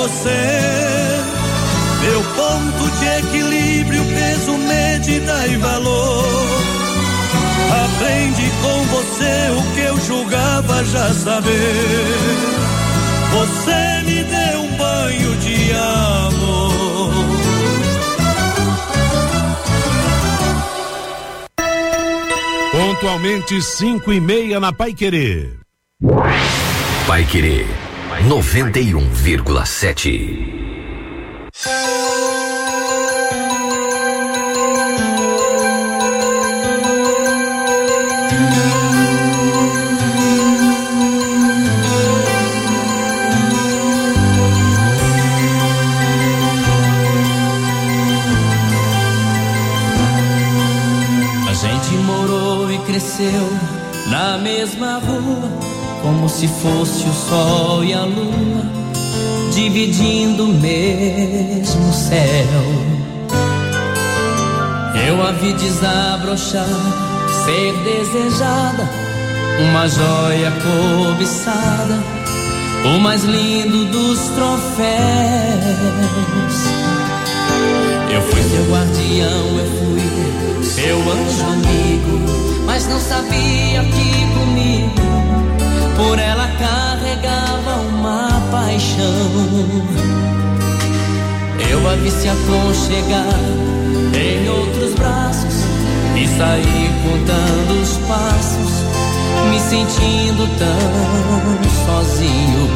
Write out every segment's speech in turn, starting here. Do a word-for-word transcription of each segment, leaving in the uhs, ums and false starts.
você, meu ponto de equilíbrio, peso, medida e valor. Aprendi com você o que eu julgava já saber. Você me deu um banho de amor. Pontualmente cinco e meia na Paiquerê. Paiquerê noventa e um vírgula sete. Na mesma rua, como se fosse o sol e a lua, dividindo o mesmo céu. Eu a vi desabrochar, ser desejada, uma joia cobiçada, o mais lindo dos troféus. Eu fui seu guardião, eu fui seu anjo amigo, mas não sabia que comigo por ela carregava uma paixão. Eu a vi se aconchegar em outros braços e saí contando os passos, me sentindo tão sozinho.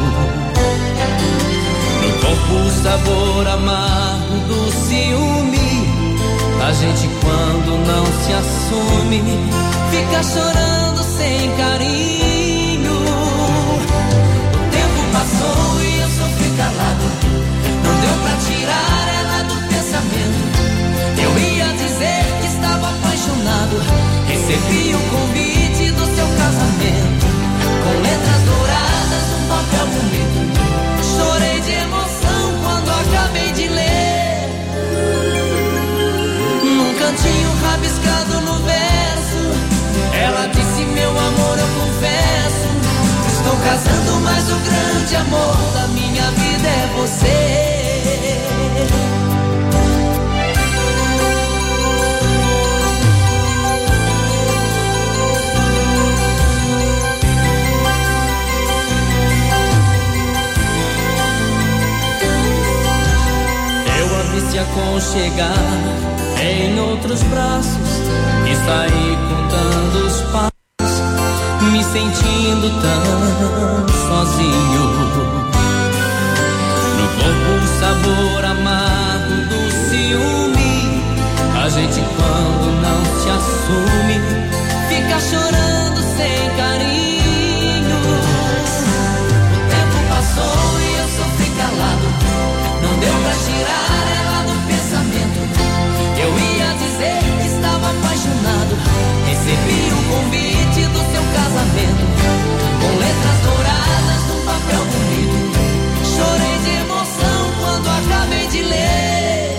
No corpo o sabor amargo do ciúme. A gente quando não se assume fica chorando sem carinho. O tempo passou e eu sofri calado, não deu pra tirar ela do pensamento. Eu ia dizer que estava apaixonado, recebi o convite do seu casamento, com letras douradas, um papel bonito. Chorei de emoção quando acabei de ler. Num cantinho rabiscado no verso, ela disse: meu amor, eu confesso, estou casando, mas o grande amor da minha vida é você. Eu a vi se aconchegar em outros braços e saí contando os passos, me sentindo tão sozinho. No corpo um sabor amargo do ciúme. A gente quando não se assume fica chorando sem carinho. O tempo passou e eu sofri calado, não deu pra tirar ela do pensamento. Eu ia dizer que estava apaixonado, recebi o convite do seu casamento, com letras douradas num papel bonito. Chorei de emoção quando acabei de ler.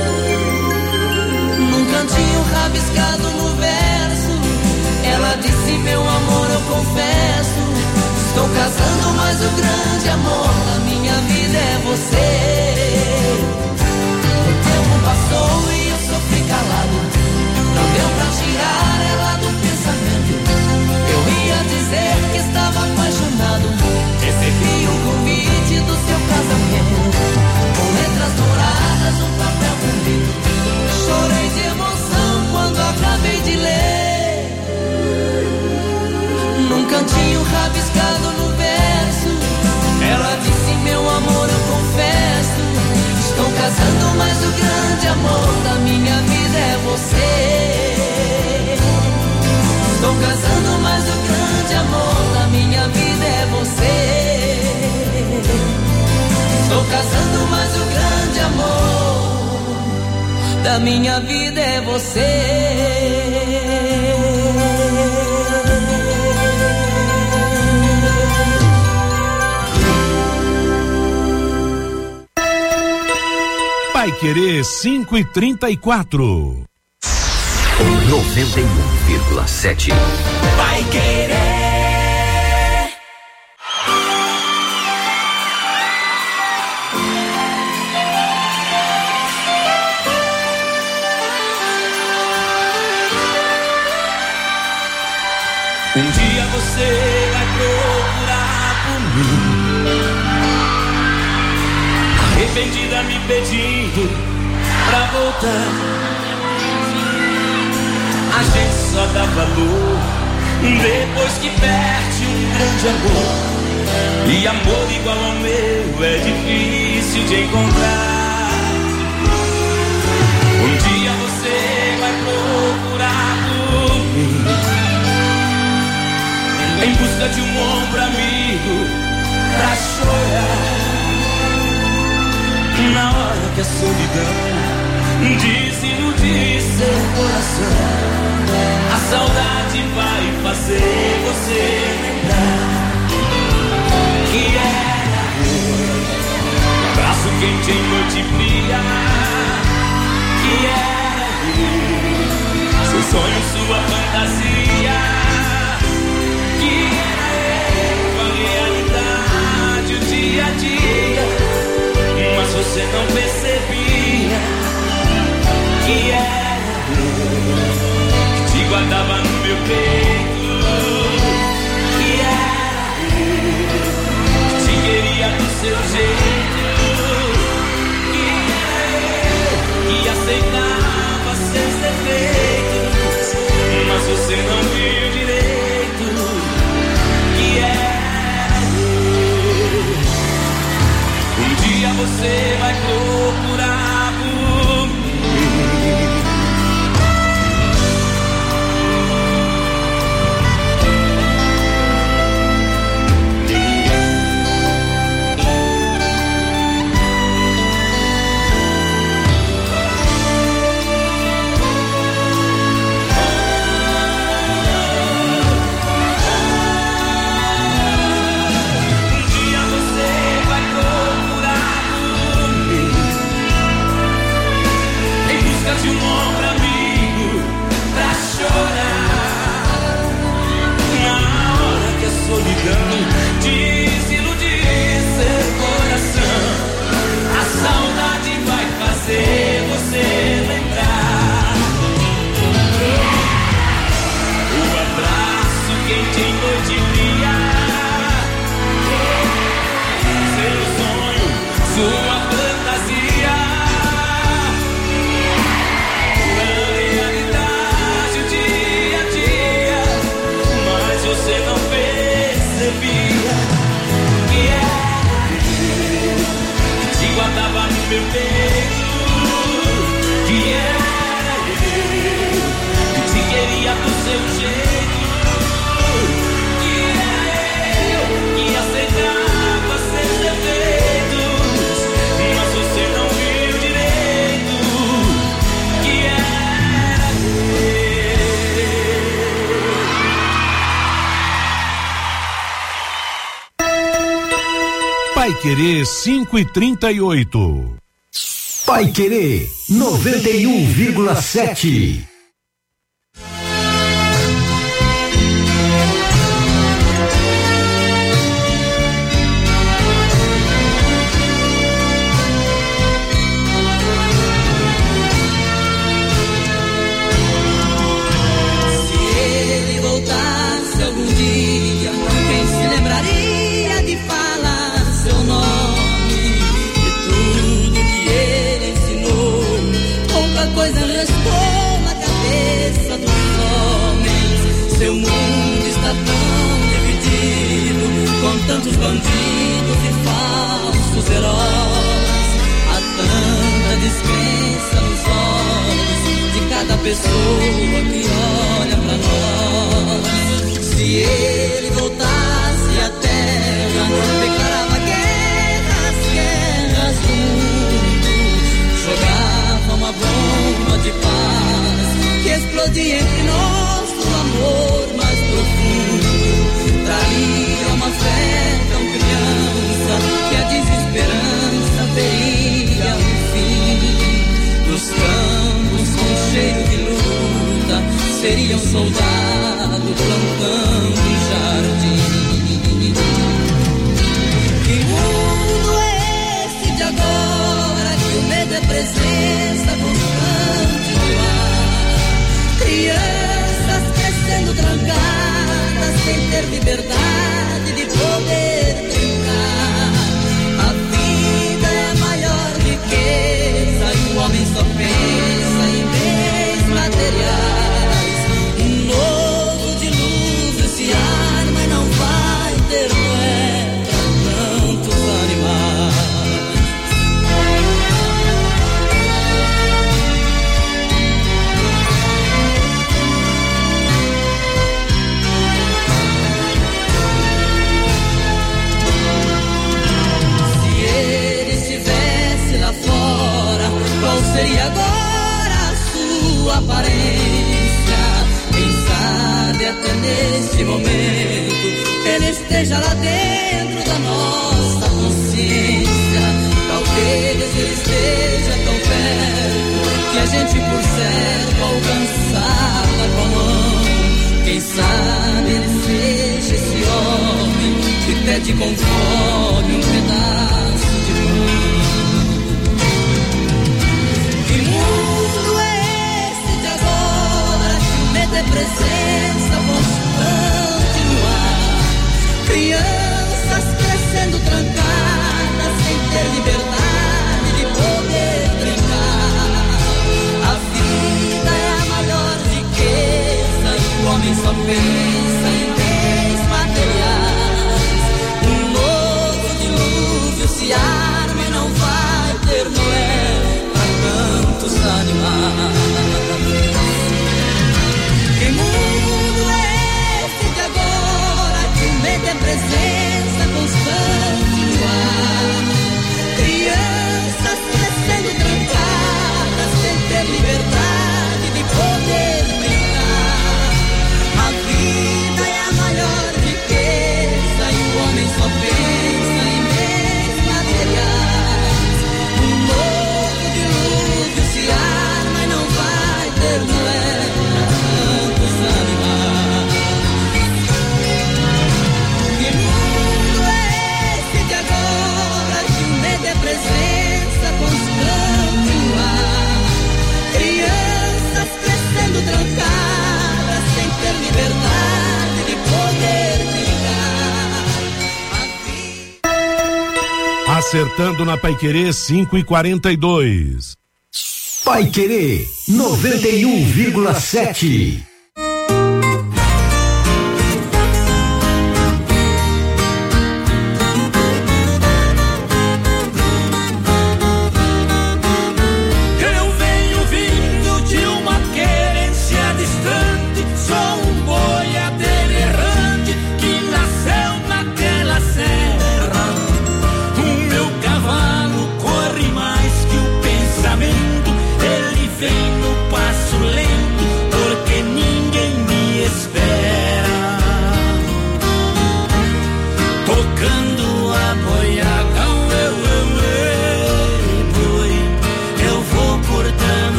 Num cantinho rabiscado no verso, ela disse: meu amor, eu confesso, estou casando, mas o grande amor da minha vida é você. O tempo passou e eu sofri calado, não deu pra tirar ela do pensamento. Eu ia dizer que estava apaixonado, recebi o convite do seu casamento, com letras douradas, um papel bonito. Chorei de emoção quando acabei de ler. Num cantinho rabiscado no verso, ela disse: meu amor, eu confesso, estou casando, mas o grande amor da minha vida é você. Estou casando, mas o grande amor da minha vida é você. Estou casando, mas o grande amor da minha vida é você. Paiquerê cinco e trinta e quatro. noventa e um vírgula sete. Paiquerê. Um dia você vai procurar por mim, arrependida me pedindo pra voltar. A gente só dá valor depois que perde um grande amor. E amor igual ao meu é difícil de encontrar. Um dia você vai procurar por mim, em busca de um ombro amigo pra chorar. Na hora que a solidão desiludir seu coração, a saudade vai fazer você lembrar que era eu, um abraço quente em noite fria. Que era eu, seu sonho, sua fantasia. Que era eu, a realidade, o dia a dia. Mas você não percebia que era eu, que te guardava no meu peito. Que era eu, que te queria do seu jeito. Que era eu, que aceitava seus defeitos, mas você não viu direito. Que era eu. Um dia você vai procurar por mim. De um ombro amigo pra chorar. Na hora que a solidão desiludir seu coração, a saudade vai fazer você lembrar o abraço quente em noite fria. Seu sonho, sua fantasia. Você não percebia que era eu, que te guardava no meu peito. Que era eu, que te queria do seu jeito. Que era eu, que aceitava seus defeitos, mas você não viu direito. Que era eu. Paiquerê cinco e trinta e oito. Paiquerê noventa e um vírgula sete. Se ele voltasse algum dia, quem se lembraria de falar seu nome, de tudo que ele ensinou? Pouca coisa restou na cabeça dos homens. Seu mundo está tão dividido, com tantos bandidos e falsos heróis. Há tanta descrença nos olhos de cada pessoa que olha pra nós. Se ele voltasse à terra, declarava guerras, guerras do mundo, jogava uma bomba de paz que explodia entre nós o amor mais profundo. Traria uma fé tão criança que a desesperança veria um fim. Nos campos com cheiro de luta seria um soldado plantando um jardim. Que mundo é esse de agora, que o medo é presença constante no ar? Crianças crescendo trancadas sem ter liberdade de poder brincar. A vida é a maior riqueza e o homem só pensa em bens materiais. Um novo dilúvio se arma e não vai ter Noé pra tantos animais. Qual seria agora a sua aparência? Quem sabe até nesse momento ele esteja lá dentro da nossa consciência. Talvez ele esteja tão perto que a gente por certo alcançava com a mão. Quem sabe ele seja esse homem que pede com fome um pedaço de pão. É presença constante no ar. Crianças crescendo trancadas sem ter liberdade de poder brincar. A vida é a maior riqueza e o homem só pensa em bens materiais. Um novo dilúvio se arma e não vai ter Noé para tantos animais. Que mundo é esse de agora que o medo é presença constante no ar? Crianças crescendo trancadas sem ter liberdade de poder brincar. A vida é a maior riqueza e o homem só pensa em bens materiais. Um novo dilúvio se arma e não vai ter Noé. Presença constante no ar. Crianças crescendo trancadas sem ter liberdade de poder brincar. Acertando na Paiquerê cinco e quarenta e dois. Paiquerê noventa e um vírgula sete.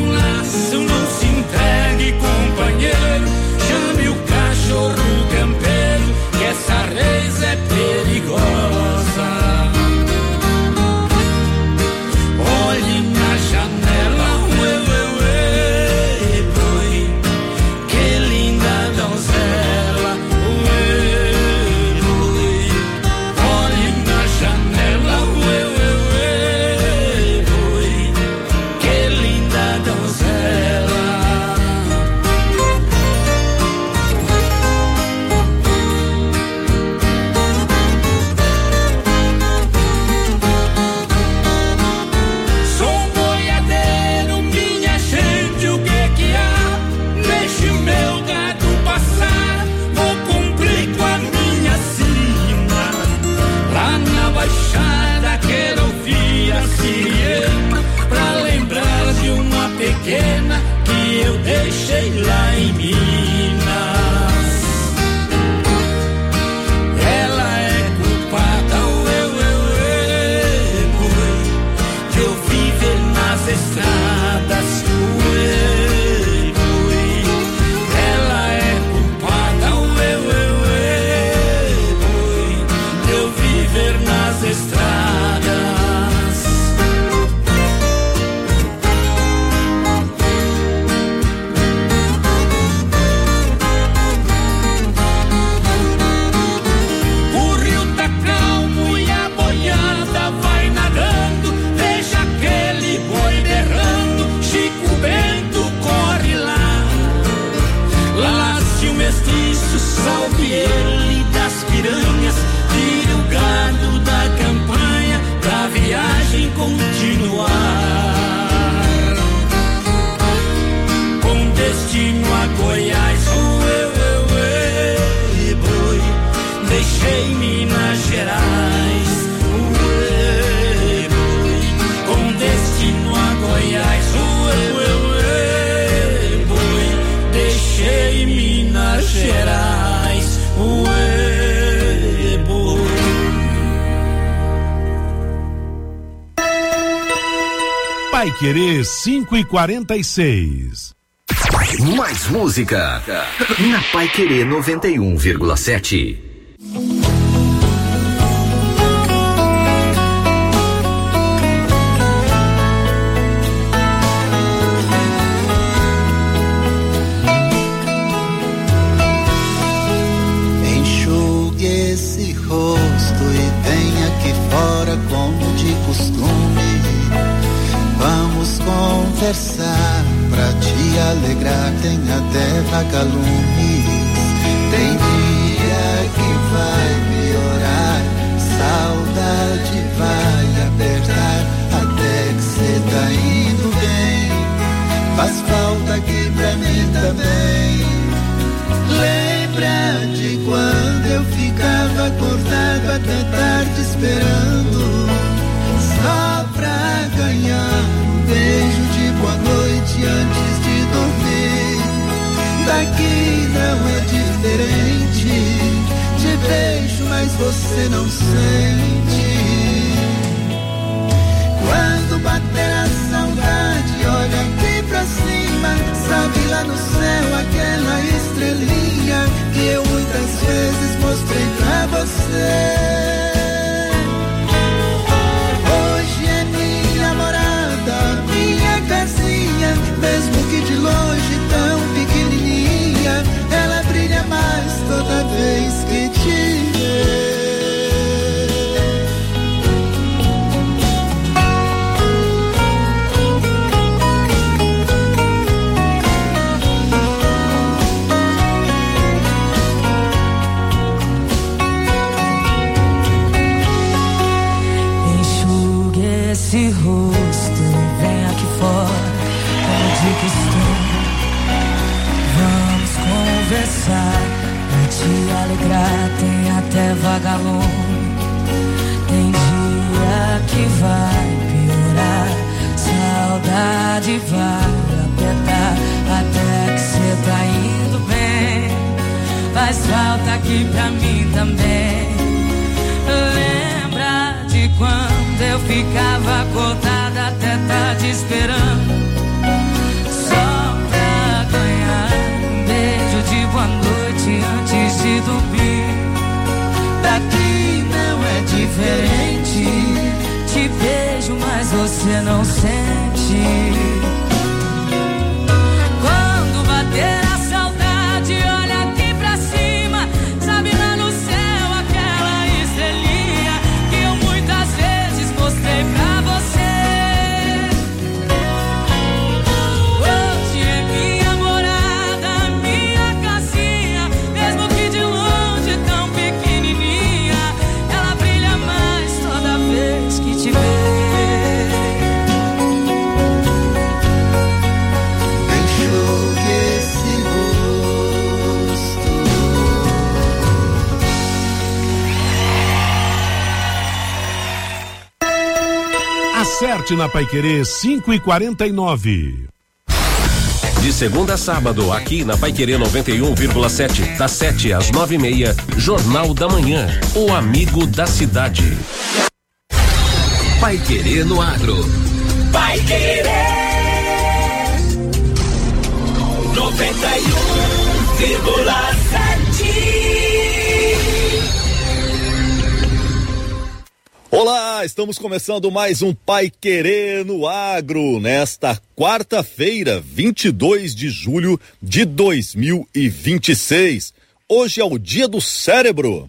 Campeão Paiquerê cinco e quarenta e seis. Mais música na Paiquerê noventa e um vírgula sete. Enxugue esse rosto e venha aqui fora como de costume. Vamos conversar pra te alegrar, tem até vagalumes. Tem dia que vai piorar, saudade vai apertar, até que cê tá indo bem. Faz falta aqui pra mim também. Lembra de quando eu ficava acordado até tarde esperando, só pra ganhar um beijo de boa noite antes de dormir. Daqui não é diferente, te beijo mas você não sente. Quando bater a saudade, olha aqui pra cima, sabe lá no céu aquela estrelinha que eu muitas vezes mostrei pra você. Mesmo que de longe tão pequenininha, ela brilha mais toda vez que te vê. Enxugue esse rosto e vem aqui fora de costume. Vamos conversar pra te alegrar, tem até vagalume. Tem dia que vai piorar, saudade vai apertar, até que cê tá indo bem. Faz falta aqui pra mim também. Lembra de quando eu ficava acordada até tarde esperando, boa noite antes de dormir. Daqui não é diferente, te beijo mas você não sente. Quando bater a saudade, olha aqui pra cima, sabe lá no céu aquela estrelinha que eu muitas vezes mostrei pra você. Acerte na Paiquerê cinco e quarenta e nove. De segunda a sábado, aqui na Paiquerê noventa e um vírgula sete, das sete às nove e meia, Jornal da Manhã, o amigo da cidade. Paiquerê no Agro. Paiquerê noventa e um vírgula sete. Olá, estamos começando mais um Paiquerê no Agro, nesta quarta-feira, vinte e dois de julho de dois mil e vinte e seis. Hoje é o dia do cérebro.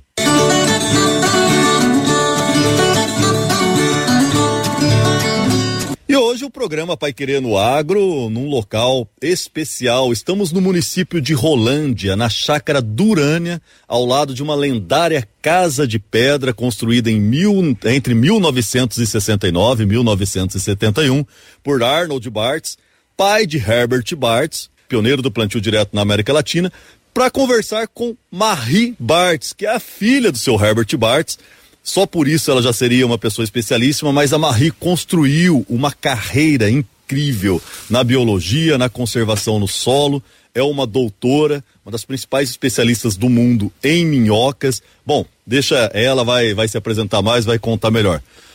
E hoje o programa Paiquerê no Agro, num local especial. Estamos no município de Rolândia, na chácara Durânia, ao lado de uma lendária casa de pedra construída em mil, entre mil novecentos e sessenta e nove e mil novecentos e setenta e um por Arnold Bartz, pai de Herbert Bartz, pioneiro do plantio direto na América Latina, para conversar com Marie Bartz, que é a filha do seu Herbert Bartz. Só por isso ela já seria uma pessoa especialíssima, mas a Marie construiu uma carreira incrível na biologia, na conservação no solo, é uma doutora, uma das principais especialistas do mundo em minhocas. Bom, deixa ela, vai, vai se apresentar mais, vai contar melhor.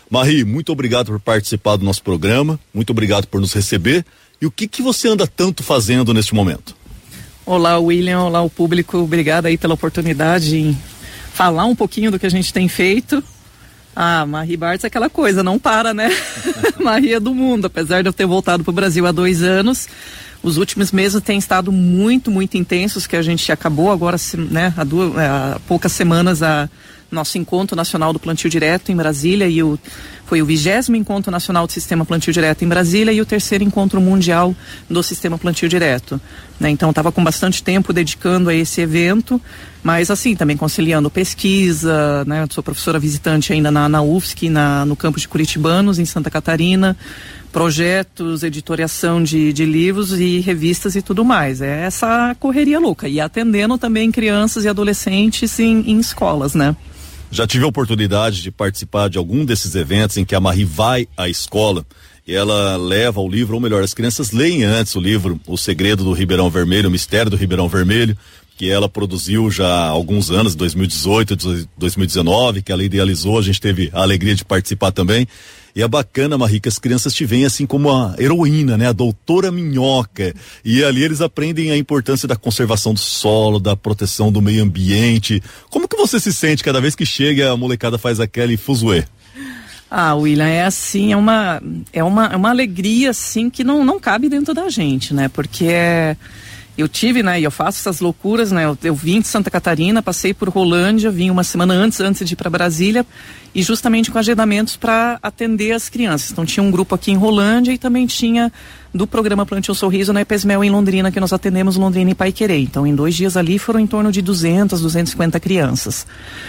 Marie, muito obrigado por participar do nosso programa, muito obrigado por nos receber. E o que que você anda tanto fazendo neste momento? Olá, William, olá o público, obrigada aí pela oportunidade em falar um pouquinho do que a gente tem feito. Ah, Marie Bartz é aquela coisa, não para, né? Marie é do mundo, apesar de eu ter voltado para o Brasil há dois anos, os últimos meses têm estado muito, muito intensos, que a gente acabou agora, né, há, duas, há poucas semanas a nosso encontro nacional do plantio direto em Brasília, e o, foi o vigésimo encontro nacional do sistema plantio direto em Brasília e o terceiro encontro mundial do sistema plantio direto, né? Então estava com bastante tempo dedicando a esse evento, mas assim, também conciliando pesquisa, né? Eu sou professora visitante ainda na, na U F S C, na, no campus de Curitibanos, em Santa Catarina, projetos, editoriação de, de livros e revistas e tudo mais. É essa correria louca, e atendendo também crianças e adolescentes em, em escolas, né? Já tive a oportunidade de participar de algum desses eventos em que a Marie vai à escola e ela leva o livro, ou melhor, as crianças leem antes o livro O Segredo do Ribeirão Vermelho, O Mistério do Ribeirão Vermelho, que ela produziu já há alguns anos, dois mil e dezoito, dois mil e dezenove, que ela idealizou, a gente teve a alegria de participar também. E é bacana, Marie, que as crianças te veem assim como a heroína, né? A doutora Minhoca. E ali eles aprendem a importância da conservação do solo, da proteção do meio ambiente. Como que você se sente cada vez que chega e a molecada faz aquele fuzuê? Ah, William, é assim, é uma, é uma, é uma alegria, assim, que não, não cabe dentro da gente, né? Porque é... Eu tive, né, e eu faço essas loucuras, né, eu, eu vim de Santa Catarina, passei por Rolândia, vim uma semana antes, antes de ir para Brasília, e justamente com agendamentos para atender as crianças. Então tinha um grupo aqui em Rolândia e também tinha do programa Plante um Sorriso na EPESMEL em Londrina, que nós atendemos Londrina e Paiquerê. Então em dois dias ali foram em torno de duzentas, duzentas e cinquenta crianças.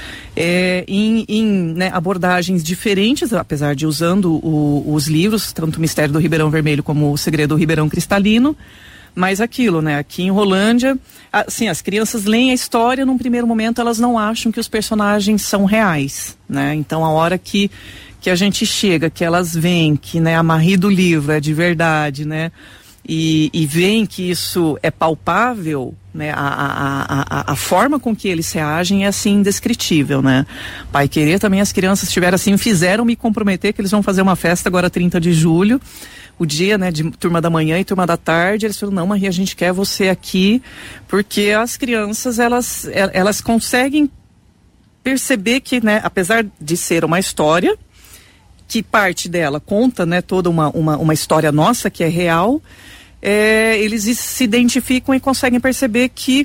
É, em, em né, abordagens diferentes, apesar de usando o, os livros, tanto o Mistério do Ribeirão Vermelho como o Segredo do Ribeirão Cristalino. Mas aquilo, né? Aqui em Rolândia, assim, as crianças leem a história, num primeiro momento elas não acham que os personagens são reais, né? Então a hora que, que a gente chega, que elas veem que, né, a Marie do livro é de verdade, né? E, e veem que isso é palpável, né? A, a, a, a forma com que eles reagem é assim indescritível, né? Paiquerê também, as crianças tiveram assim, fizeram me comprometer que eles vão fazer uma festa agora trinta de julho, o dia, né, de turma da manhã e turma da tarde. Eles falaram, não, Marie, a gente quer você aqui, porque as crianças, elas, elas conseguem perceber que, né, apesar de ser uma história, que parte dela conta, né, toda uma, uma, uma história nossa, que é real, é, eles se identificam e conseguem perceber que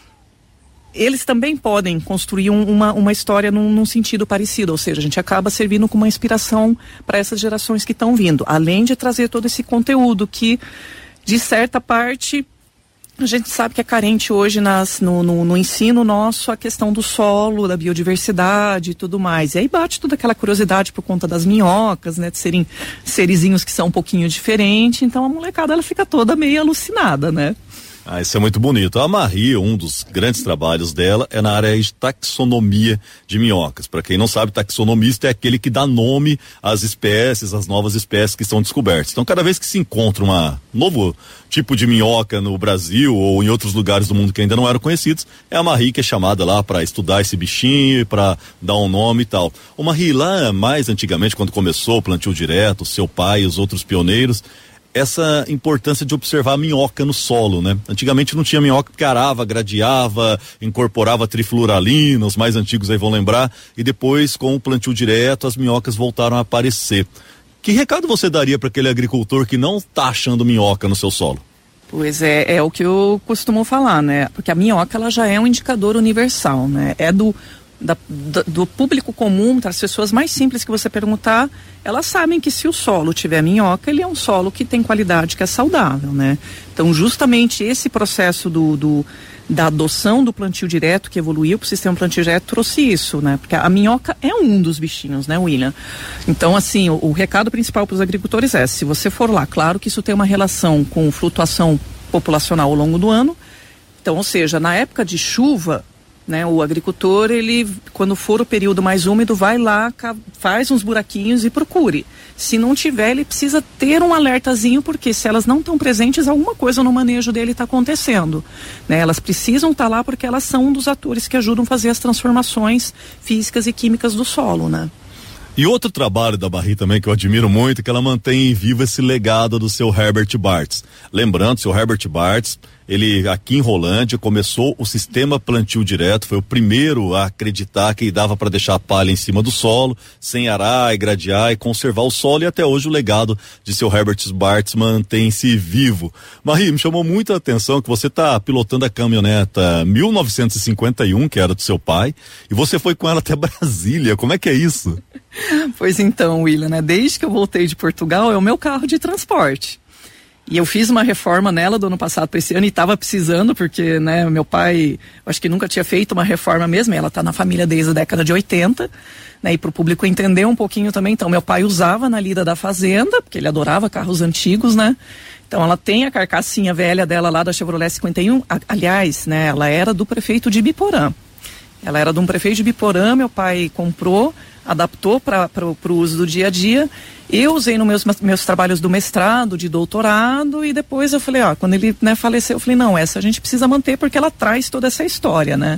eles também podem construir um, uma, uma história num, num sentido parecido, ou seja, a gente acaba servindo como uma inspiração para essas gerações que estão vindo, além de trazer todo esse conteúdo que, de certa parte, a gente sabe que é carente hoje nas, no, no, no ensino nosso, a questão do solo, da biodiversidade e tudo mais. E aí bate toda aquela curiosidade por conta das minhocas, né, de serem serizinhos que são um pouquinho diferentes, então a molecada ela fica toda meio alucinada, né? Ah, isso é muito bonito. A Marie, um dos grandes trabalhos dela é na área de taxonomia de minhocas. Para quem não sabe, taxonomista é aquele que dá nome às espécies, às novas espécies que são descobertas. Então, cada vez que se encontra um novo tipo de minhoca no Brasil ou em outros lugares do mundo que ainda não eram conhecidos, é a Marie que é chamada lá para estudar esse bichinho, para dar um nome e tal. O Marie, lá mais antigamente, quando começou o plantio direto, seu pai e os outros pioneiros, essa importância de observar a minhoca no solo, né? Antigamente não tinha minhoca porque arava, gradeava, incorporava trifluralina, os mais antigos aí vão lembrar, e depois com o plantio direto as minhocas voltaram a aparecer. Que recado você daria para aquele agricultor que não está achando minhoca no seu solo? Pois é, é o que eu costumo falar, né? Porque a minhoca ela já é um indicador universal, né? É do Da, do, do público comum, das pessoas mais simples que você perguntar, elas sabem que se o solo tiver minhoca, ele é um solo que tem qualidade, que é saudável, né? Então, justamente esse processo do, do, da adoção do plantio direto, que evoluiu para o sistema plantio direto, trouxe isso, né? Porque a minhoca é um dos bichinhos, né, William? Então, assim, o, o recado principal para os agricultores é, se você for lá, claro que isso tem uma relação com flutuação populacional ao longo do ano, então, ou seja, na época de chuva, né, o agricultor, ele, quando for o período mais úmido, vai lá, faz uns buraquinhos e procure. Se não tiver, ele precisa ter um alertazinho, porque se elas não estão presentes, alguma coisa no manejo dele está acontecendo, né? Elas precisam estar tá lá porque elas são um dos atores que ajudam a fazer as transformações físicas e químicas do solo, né? E outro trabalho da Marie também que eu admiro muito, é que ela mantém vivo esse legado do seu Herbert Bartz. Lembrando, seu Herbert Bartz, ele aqui em Rolândia começou o sistema plantio direto, foi o primeiro a acreditar que dava para deixar a palha em cima do solo, sem arar e gradear e conservar o solo, e até hoje o legado de seu Herbert Bartz mantém-se vivo. Marie, me chamou muita atenção que você está pilotando a caminhoneta mil novecentos e cinquenta e um, que era do seu pai, e você foi com ela até Brasília. Como é que é isso? Pois então, William, né? Desde que eu voltei de Portugal, é o meu carro de transporte. E eu fiz uma reforma nela do ano passado para esse ano e estava precisando, porque, né, meu pai, eu acho que nunca tinha feito uma reforma mesmo, e ela está na família desde a década de oitenta, né, e para o público entender um pouquinho também. Então, meu pai usava na lida da fazenda, porque ele adorava carros antigos, né? Então, ela tem a carcassinha velha dela lá da Chevrolet cinquenta e um, a, aliás, né, ela era do prefeito de Biporã. Ela era de um prefeito de Biporã, meu pai comprou, adaptou para o uso do dia a dia. Eu usei nos meus, meus trabalhos do mestrado, de doutorado, e depois eu falei, ó, quando ele, né, faleceu, eu falei, não, essa a gente precisa manter porque ela traz toda essa história, né?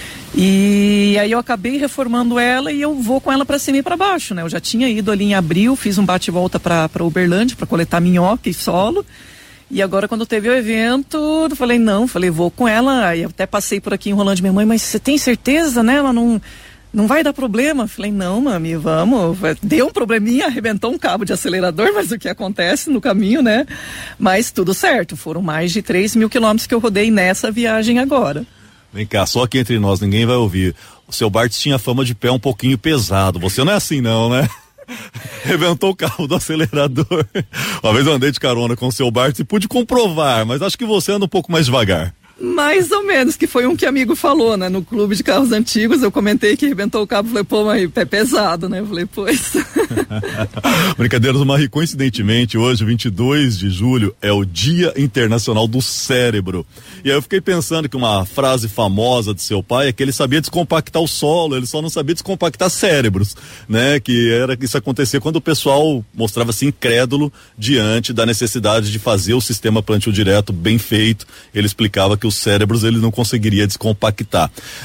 E aí eu acabei reformando ela e eu vou com ela para cima e para baixo, né? Eu já tinha ido ali em abril, fiz um bate-volta para Uberlândia para coletar minhoca e solo. E agora, quando teve o evento, eu falei, não, falei, vou com ela. Aí eu até passei por aqui enrolando de minha mãe, mas você tem certeza, né? Ela não, não vai dar problema? Eu falei, não, mami, vamos. Deu um probleminha, arrebentou um cabo de acelerador, mas o que acontece no caminho, né? Mas tudo certo, foram mais de três mil quilômetros que eu rodei nessa viagem agora. Vem cá, só aqui entre nós, ninguém vai ouvir. O seu Bart tinha fama de pé um pouquinho pesado. Você não é assim, não, né? Reventou o carro do acelerador. Uma vez eu andei de carona com o seu Bart e pude comprovar, mas acho que você anda um pouco mais devagar. Mais ou menos, que foi um que amigo falou, né? No clube de carros antigos, eu comentei que arrebentou o cabo, falei, pô, mas é pesado, né? Eu falei, pois. Brincadeiras, Marie, coincidentemente, hoje, vinte e dois de julho, é o Dia Internacional do Cérebro. E aí eu fiquei pensando que uma frase famosa de seu pai é que ele sabia descompactar o solo, ele só não sabia descompactar cérebros, né? Que era que isso acontecia quando o pessoal mostrava-se incrédulo diante da necessidade de fazer o sistema plantio direto bem feito. Ele explicava que os cérebros ele não conseguiria descompactar.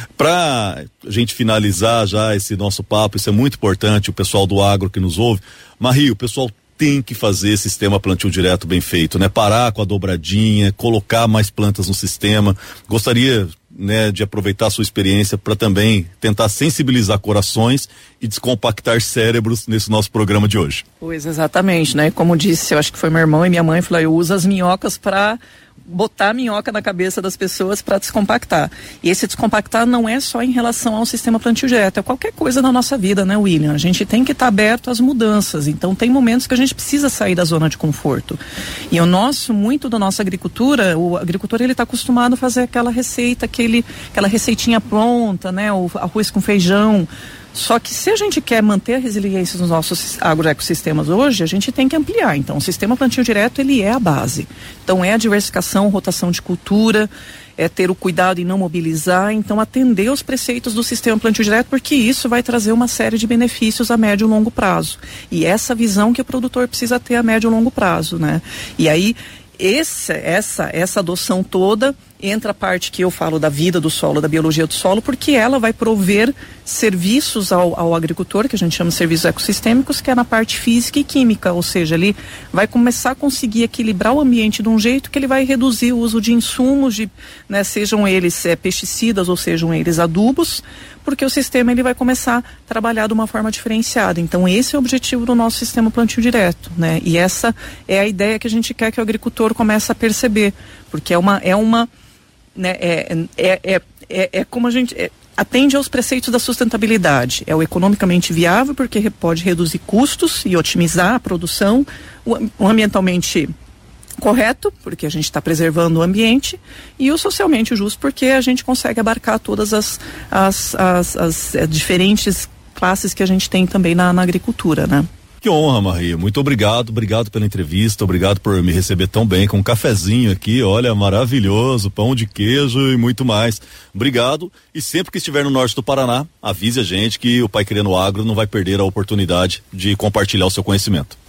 Para a gente finalizar já esse nosso papo, isso é muito importante, o pessoal do agro que nos ouve, Marie, o pessoal tem que fazer sistema plantio direto bem feito, né? Parar com a dobradinha, colocar mais plantas no sistema. Gostaria, né, de aproveitar a sua experiência para também tentar sensibilizar corações e descompactar cérebros nesse nosso programa de hoje. Pois, exatamente, né? Como disse, eu acho que foi meu irmão e minha mãe, falou, eu uso as minhocas para botar minhoca na cabeça das pessoas para descompactar. E esse descompactar não é só em relação ao sistema plantio direto, é qualquer coisa na nossa vida, né, William? A gente tem que estar tá aberto às mudanças, então tem momentos que a gente precisa sair da zona de conforto. E o nosso, muito da nossa agricultura, o agricultor ele está acostumado a fazer aquela receita, aquele, aquela receitinha pronta, né, o arroz com feijão. Só que se a gente quer manter a resiliência dos nossos agroecossistemas hoje, a gente tem que ampliar. Então, o sistema plantio direto, ele é a base. Então, é a diversificação, rotação de cultura, é ter o cuidado em não mobilizar, então atender os preceitos do sistema plantio direto, porque isso vai trazer uma série de benefícios a médio e longo prazo. E essa visão que o produtor precisa ter a médio e longo prazo, né? E aí, esse, essa, essa adoção toda, entra a parte que eu falo da vida do solo, da biologia do solo, porque ela vai prover serviços ao, ao agricultor, que a gente chama de serviços ecossistêmicos, que é na parte física e química, ou seja, ele vai começar a conseguir equilibrar o ambiente de um jeito que ele vai reduzir o uso de insumos, de, né, sejam eles é, pesticidas ou sejam eles adubos, porque o sistema ele vai começar a trabalhar de uma forma diferenciada. Então esse é o objetivo do nosso sistema plantio direto, né? E essa é a ideia que a gente quer que o agricultor comece a perceber, porque é uma, é uma né, é, é, é, é, é como a gente é, atende aos preceitos da sustentabilidade. É o economicamente viável porque pode reduzir custos e otimizar a produção, o, o ambientalmente correto, porque a gente está preservando o ambiente, e o socialmente justo, porque a gente consegue abarcar todas as, as, as, as é, diferentes classes que a gente tem também na, na agricultura, né? Que honra, Maria, muito obrigado, obrigado pela entrevista, obrigado por me receber tão bem, com um cafezinho aqui, olha, maravilhoso, pão de queijo e muito mais. Obrigado, e sempre que estiver no norte do Paraná, avise a gente que o Pai Querendo Agro não vai perder a oportunidade de compartilhar o seu conhecimento.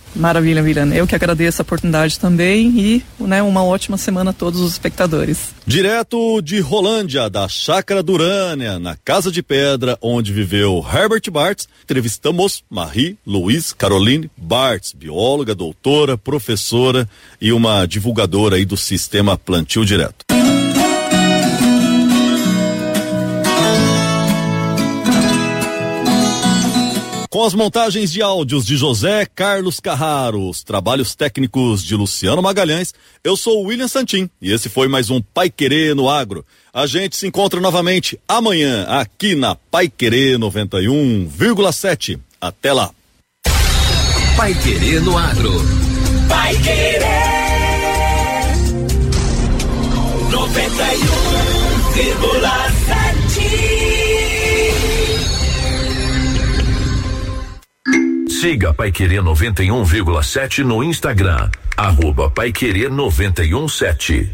Maravilha, William. Eu que agradeço a oportunidade também e, né, uma ótima semana a todos os espectadores. Direto de Rolândia, da Chácara Durânia, na Casa de Pedra, onde viveu Herbert Bartz, entrevistamos Marie Louise Caroline Bartz, bióloga, doutora, professora e uma divulgadora aí do sistema Plantio Direto. Com as montagens de áudios de José Carlos Carraro, os trabalhos técnicos de Luciano Magalhães, eu sou o William Santin e esse foi mais um Paiquerê no Agro. A gente se encontra novamente amanhã aqui na Paiquerê noventa e um vírgula sete. Até lá. Paiquerê no Agro. Paiquerê noventa e um vírgula sete. Siga Paiquerê noventa e um vírgula sete no Instagram, arroba Paiquerê noventa e um sete.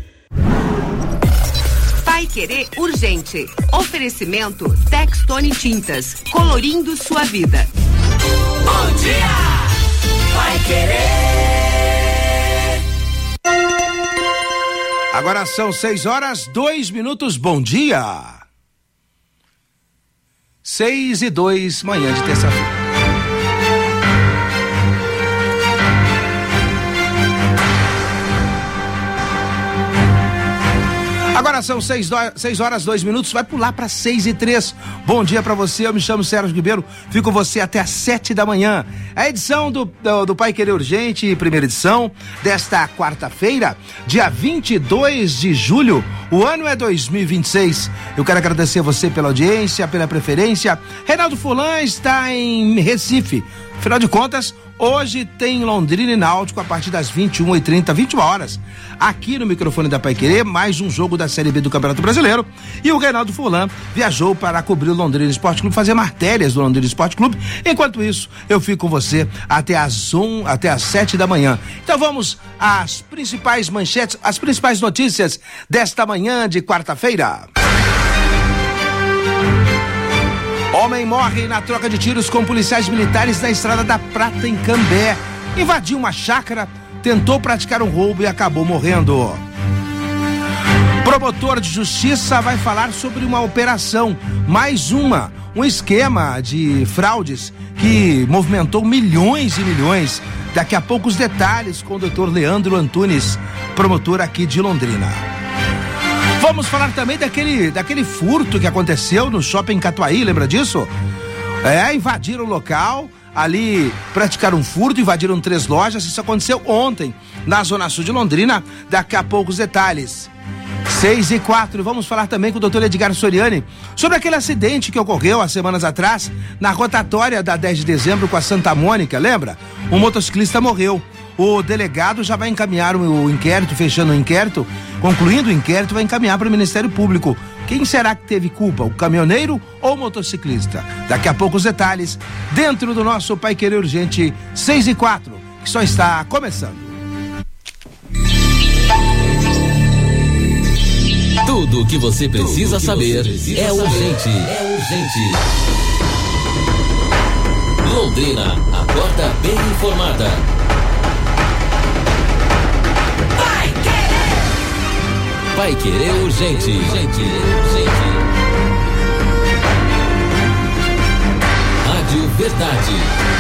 Paiquerê Urgente. Oferecimento Textone Tintas, colorindo sua vida. Bom dia, Paiquerê. Agora são seis horas, dois minutos, bom dia. Seis e dois, manhã de terça-feira. Agora são seis, do, seis horas, dois minutos, vai pular para seis e três. Bom dia para você, eu me chamo Sérgio Ribeiro, fico com você até às sete da manhã. A edição do, do, do Paiquerê Urgente, primeira edição, desta quarta-feira, dia vinte e dois de julho, o ano é dois mil e vinte e seis. Eu quero agradecer a você pela audiência, pela preferência. Reinaldo Fulan está em Recife. Afinal de contas, hoje tem Londrina e Náutico a partir das vinte e uma e trinta, vinte e uma horas. Aqui no microfone da Paiquerê, mais um jogo da Série B do Campeonato Brasileiro. E o Reinaldo Fulan viajou para cobrir o Londrina Esporte Clube, fazer matérias do Londrina Esporte Clube. Enquanto isso, eu fico com você até às um, até às sete da manhã. Então vamos às principais manchetes, as principais notícias desta manhã de quarta-feira. Homem morre na troca de tiros com policiais militares na Estrada da Prata, em Cambé. Invadiu uma chácara, tentou praticar um roubo e acabou morrendo. Promotor de justiça vai falar sobre uma operação, mais uma, um esquema de fraudes que movimentou milhões e milhões. Daqui a pouco os detalhes com o doutor Leandro Antunes, promotor aqui de Londrina. Vamos falar também daquele, daquele furto que aconteceu no Shopping Catuaí, lembra disso? É, invadiram o local, ali praticaram um furto, invadiram três lojas, isso aconteceu ontem, na Zona Sul de Londrina, daqui a pouco os detalhes. Seis e quatro, vamos falar também com o doutor Edgar Soriani sobre aquele acidente que ocorreu há semanas atrás, na rotatória da dez de dezembro com a Santa Mônica, lembra? Um motociclista morreu. O delegado já vai encaminhar o inquérito, fechando o inquérito, concluindo o inquérito, vai encaminhar para o Ministério Público. Quem será que teve culpa, o caminhoneiro ou o motociclista? Daqui a pouco os detalhes, dentro do nosso Paiquerê Urgente seis e quatro, que só está começando. Tudo o que você precisa que saber você precisa é urgente. É urgente. Londrina, acorda bem informada. Paiquerê Urgente. Urgente, urgente. Rádio Verdade.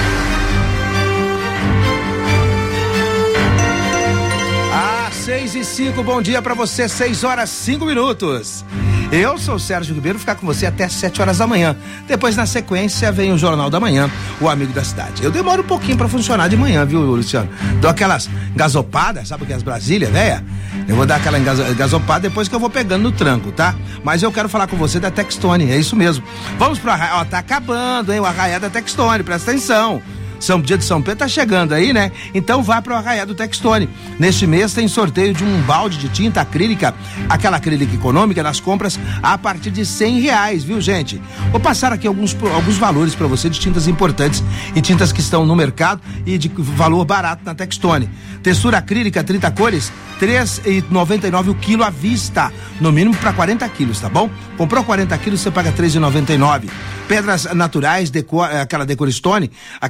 Às seis e cinco, bom dia pra você, seis horas, cinco minutos. Eu sou o Sérgio Ribeiro, ficar com você até sete horas da manhã. Depois, na sequência, vem o Jornal da Manhã, o Amigo da Cidade. Eu demoro um pouquinho pra funcionar de manhã, viu, Luciano? Dou aquelas gasopadas, sabe o que é as Brasília, né? Eu vou dar aquela gasopada depois que eu vou pegando no tranco, tá? Mas eu quero falar com você da Textone, é isso mesmo. Vamos pro Arraiá, ó, tá acabando, hein, o Arraiá da Textone, presta atenção. São Dia de São Pedro tá chegando aí, né? Então vá pro Arraiá do Textone. Neste mês tem sorteio de um balde de tinta acrílica, aquela acrílica econômica, nas compras a partir de cem reais, viu, gente? Vou passar aqui alguns, alguns valores para você de tintas importantes e tintas que estão no mercado e de valor barato na Textone. Textura acrílica, trinta cores, três reais e noventa e nove centavos o quilo à vista, no mínimo para quarenta quilos, tá bom? Comprou quarenta quilos, você paga três reais e noventa e nove centavos. Pedras naturais, decor, aquela Decoristone, aquela barriga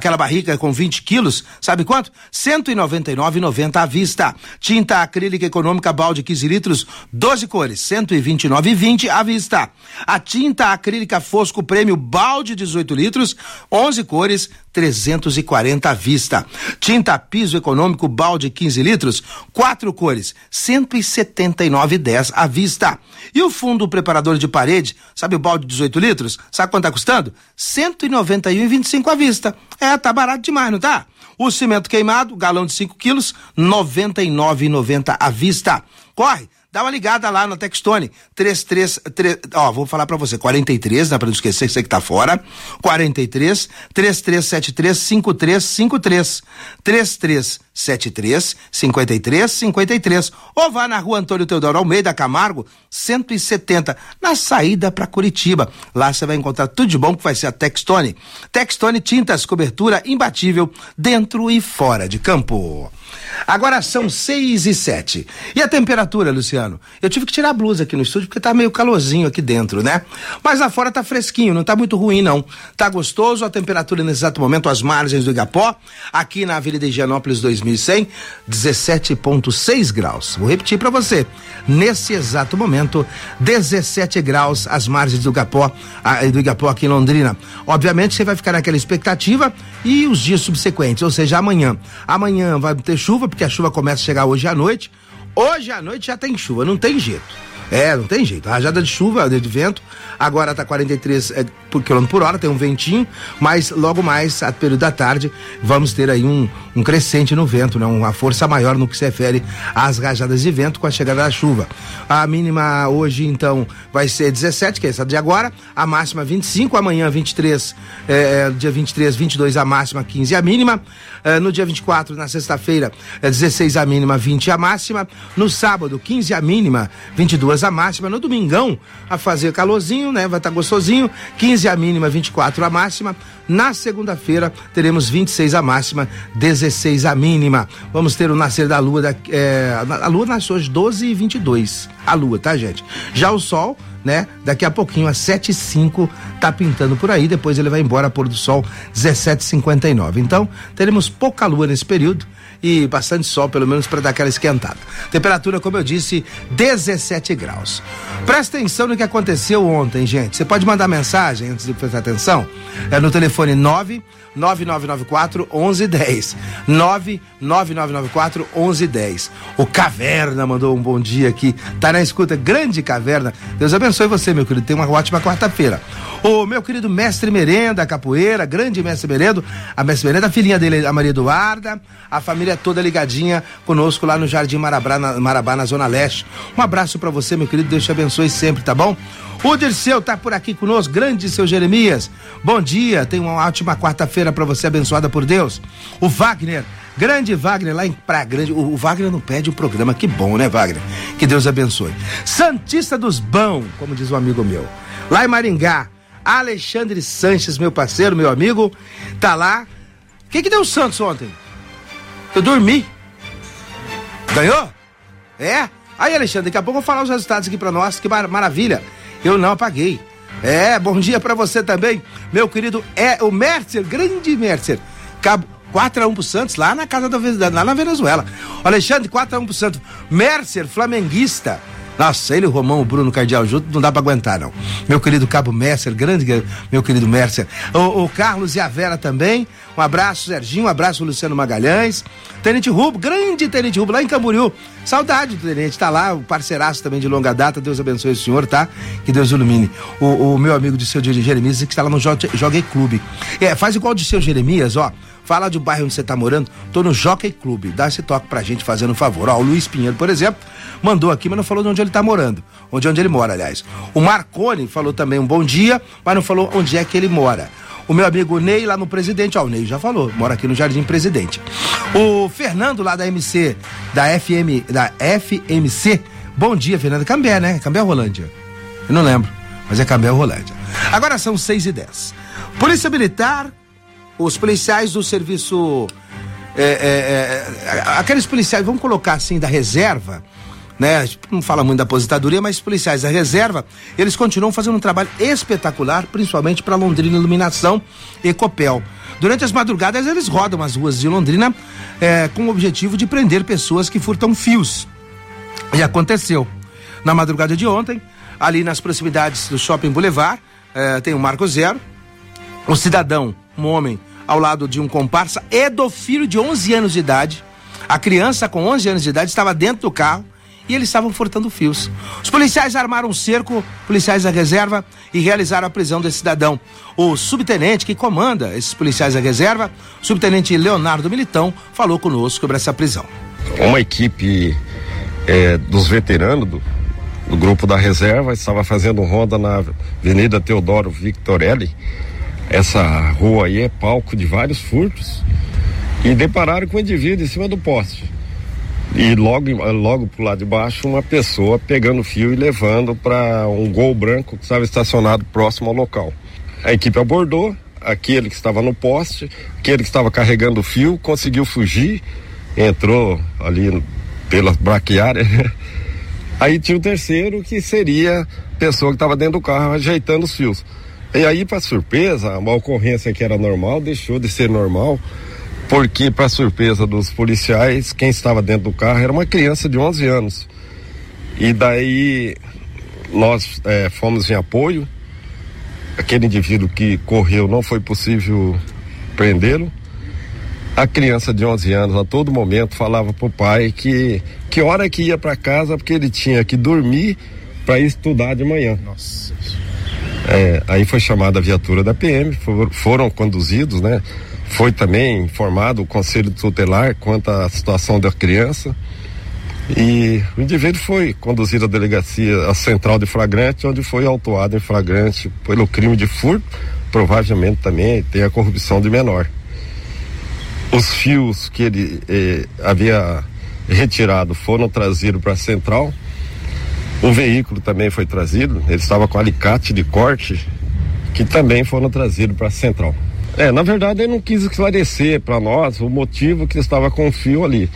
acrílica com vinte quilos, sabe quanto? cento e noventa e nove reais e noventa centavos à vista. Tinta acrílica econômica balde quinze litros, doze cores, cento e vinte e nove reais e vinte centavos à vista. A tinta acrílica Fosco Prêmio balde dezoito litros, onze cores, trezentos e quarenta à vista. Tinta piso econômico balde quinze litros, quatro cores, cento e setenta e nove reais e dez centavos à vista. E o fundo preparador de parede, sabe o balde de dezoito litros? Sabe quanto tá custando? cento e noventa e um reais e vinte e cinco centavos à vista. É, tá barato demais, não tá? O cimento queimado, galão de cinco quilos, noventa e nove reais e noventa centavos à vista. Corre! Dá uma ligada lá na Textone, três três três, ó, vou falar pra você, quarenta e três, né, pra não esquecer, você que tá fora, quarenta e três, três três sete três, cinco três cinco três, três três sete três, cinco três cinco três, ou vá na rua Antônio Teodoro Almeida Camargo, cento e setenta, na saída pra Curitiba. Lá você vai encontrar tudo de bom que vai ser a Textone. Textone Tintas, cobertura imbatível, dentro e fora de campo. Agora são seis e sete. E a temperatura, Luciano? Eu tive que tirar a blusa aqui no estúdio porque tá meio calorzinho aqui dentro, né? Mas lá fora tá fresquinho, não tá muito ruim não. Tá gostoso, a temperatura nesse exato momento, às margens do Igapó, aqui na Avenida Higienópolis dois mil e cem, dezessete vírgula seis graus. Vou repetir pra você. Nesse exato momento, dezessete graus às margens do Igapó, do Igapó aqui em Londrina. Obviamente você vai ficar naquela expectativa e os dias subsequentes, ou seja, amanhã. Amanhã vai ter chuva, porque a chuva começa a chegar hoje à noite. Hoje à noite já tem chuva, não tem jeito. É, não tem jeito. A rajada de chuva, de vento, agora tá quarenta e três é, por quilômetro por hora, tem um ventinho, mas logo mais, a período da tarde, vamos ter aí um, um crescente no vento, né? Uma força maior no que se refere às rajadas de vento com a chegada da chuva. A mínima hoje, então, vai ser dezessete, que é essa de agora, a máxima vinte e cinco, amanhã vinte e três, é, dia vinte e três, vinte e dois a máxima, quinze a mínima, é, no dia vinte e quatro, na sexta-feira, é, dezesseis a mínima, vinte a máxima, no sábado, quinze a mínima, vinte e duas a máxima, no domingão a fazer calorzinho, né? Vai estar tá gostosinho, quinze a mínima, vinte e quatro a máxima. Na segunda-feira teremos vinte e seis a máxima, dezesseis a mínima. Vamos ter o nascer da lua, da, é, a lua nasce hoje doze e vinte e dois, a lua, tá, gente? Já o sol, né? Daqui a pouquinho, às sete e cinco, tá pintando por aí, depois ele vai embora, pôr do sol, dezessete e cinquenta e nove. Então, teremos pouca lua nesse período e bastante sol, pelo menos para dar aquela esquentada. Temperatura, como eu disse, dezessete graus. Presta atenção no que aconteceu ontem, gente. Você pode mandar mensagem antes de prestar atenção? É no telefone nove nove nove nove quatro, onze dez. nove nove nove nove quatro, onze dez. O Caverna mandou um bom dia aqui. Tá na escuta, grande Caverna. Deus abençoe você, meu querido. Tenha uma ótima quarta-feira. O meu querido mestre Merenda, capoeira, grande mestre Merendo, a mestre Merenda, a filhinha dele, a Maria Eduarda, a família toda ligadinha conosco lá no Jardim Marabá, na, Marabá, na Zona Leste. Um abraço pra você, meu querido, Deus te abençoe sempre, tá bom? O Dirceu tá por aqui conosco, grande seu Jeremias. Bom dia, tenha uma ótima quarta-feira pra você, abençoada por Deus. O Wagner, grande Wagner, lá em Praia Grande. O, o Wagner não perde o programa, que bom, né, Wagner? Que Deus abençoe. Santista dos Bão, como diz um amigo meu. Lá em Maringá, Alexandre Sanches, meu parceiro, meu amigo, tá lá. O que que deu o Santos ontem? Eu dormi. Ganhou? É? Aí, Alexandre, daqui a pouco eu vou falar os resultados aqui pra nós, que mar- maravilha. Eu não apaguei. É, bom dia pra você também, meu querido, é o Mercer, grande Mercer. Cabo quatro a um pro Santos, lá na casa da, lá na Venezuela. Alexandre, quatro a um pro Santos. Mercer, flamenguista. Nossa, ele, o Romão, o Bruno Cardial junto, não dá pra aguentar, não. Meu querido Cabo Mercer, grande, meu querido Mercer. O, o Carlos e a Vera também. Um abraço, Serginho, um abraço, Luciano Magalhães. Tenente Rubo, grande Tenente Rubo, lá em Camboriú. Saudade do Tenente, tá lá, o parceiraço também de longa data. Deus abençoe o senhor, tá? Que Deus o ilumine. O, o meu amigo de seu Jeremias, que está lá no Jockey Clube. É, faz igual de seu Jeremias, ó. Fala do bairro onde você tá morando, tô no Jockey Clube, dá esse toque pra gente fazendo um favor. Ó, o Luiz Pinheiro, por exemplo, mandou aqui, mas não falou de onde ele tá morando, onde, onde ele mora, aliás. O Marconi falou também um bom dia, mas não falou onde é que ele mora. O meu amigo Ney lá no Presidente, ó, o Ney já falou, mora aqui no Jardim Presidente. O Fernando lá da M C, da F M, da F M C, bom dia, Fernando, Cambé, né? Cambé ou Rolândia? Eu não lembro, mas é Cambé ou Rolândia. Agora são seis e dez. Polícia Militar, os policiais do serviço, é, é, é, aqueles policiais, vamos colocar assim, da reserva, né? Não fala muito da aposentadoria, mas os policiais da reserva, eles continuam fazendo um trabalho espetacular, principalmente para Londrina Iluminação e Copel. Durante as madrugadas, eles rodam as ruas de Londrina é, com o objetivo de prender pessoas que furtam fios. E aconteceu. Na madrugada de ontem, ali nas proximidades do Shopping Boulevard, é, tem o Marco Zero, um cidadão, um homem, ao lado de um comparsa e do filho de onze anos de idade. A criança com onze anos de idade estava dentro do carro e eles estavam furtando fios. Os policiais armaram um cerco, policiais da reserva, e realizaram a prisão desse cidadão. O subtenente que comanda esses policiais da reserva, o subtenente Leonardo Militão, falou conosco sobre essa prisão. Uma equipe é, dos veteranos do, do grupo da reserva estava fazendo ronda na Avenida Teodoro Victorelli. Essa rua aí é palco de vários furtos, e depararam com um indivíduo em cima do poste. E logo, logo pro lado de baixo, uma pessoa pegando fio e levando para um Gol branco que estava estacionado próximo ao local. A equipe abordou aquele que estava no poste, aquele que estava carregando o fio, conseguiu fugir, entrou ali pelas braquiárias. Aí tinha o terceiro, que seria a pessoa que estava dentro do carro ajeitando os fios. E aí, para surpresa, uma ocorrência que era normal deixou de ser normal, porque, para surpresa dos policiais, quem estava dentro do carro era uma criança de onze anos. E daí nós é, fomos em apoio. Aquele indivíduo que correu, não foi possível prendê-lo. A criança de onze anos, a todo momento, falava pro pai que que hora que ia para casa, porque ele tinha que dormir para ir estudar de manhã. Nossa. É, aí foi chamada a viatura da P M, for, foram conduzidos, né? Foi também informado o Conselho Tutelar quanto à situação da criança, e o indivíduo foi conduzido à delegacia, à central de flagrante, onde foi autuado em flagrante pelo crime de furto, provavelmente também tem a corrupção de menor. Os fios que ele eh, havia retirado foram trazidos para a central. O veículo também foi trazido, ele estava com alicate de corte, que também foram trazidos para a central. É, na verdade ele não quis esclarecer para nós o motivo que estava com o fio ali.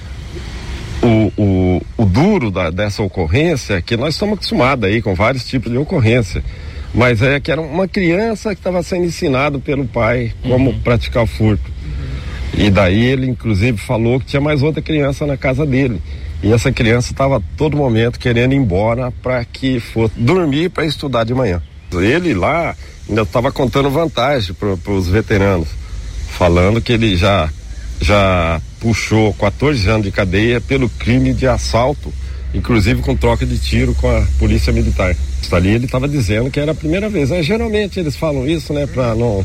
O, o, o duro da, dessa ocorrência é que nós estamos acostumados aí com vários tipos de ocorrência, mas é que era uma criança que estava sendo ensinado pelo pai como uhum. praticar o furto. Uhum. E daí ele inclusive falou que tinha mais outra criança na casa dele. E essa criança estava a todo momento querendo ir embora para que fosse dormir para estudar de manhã. Ele lá ainda estava contando vantagem para os veteranos, falando que ele já, já puxou quatorze anos de cadeia pelo crime de assalto, inclusive com troca de tiro com a polícia militar. Ali ele estava dizendo que era a primeira vez. É, geralmente eles falam isso, né, para não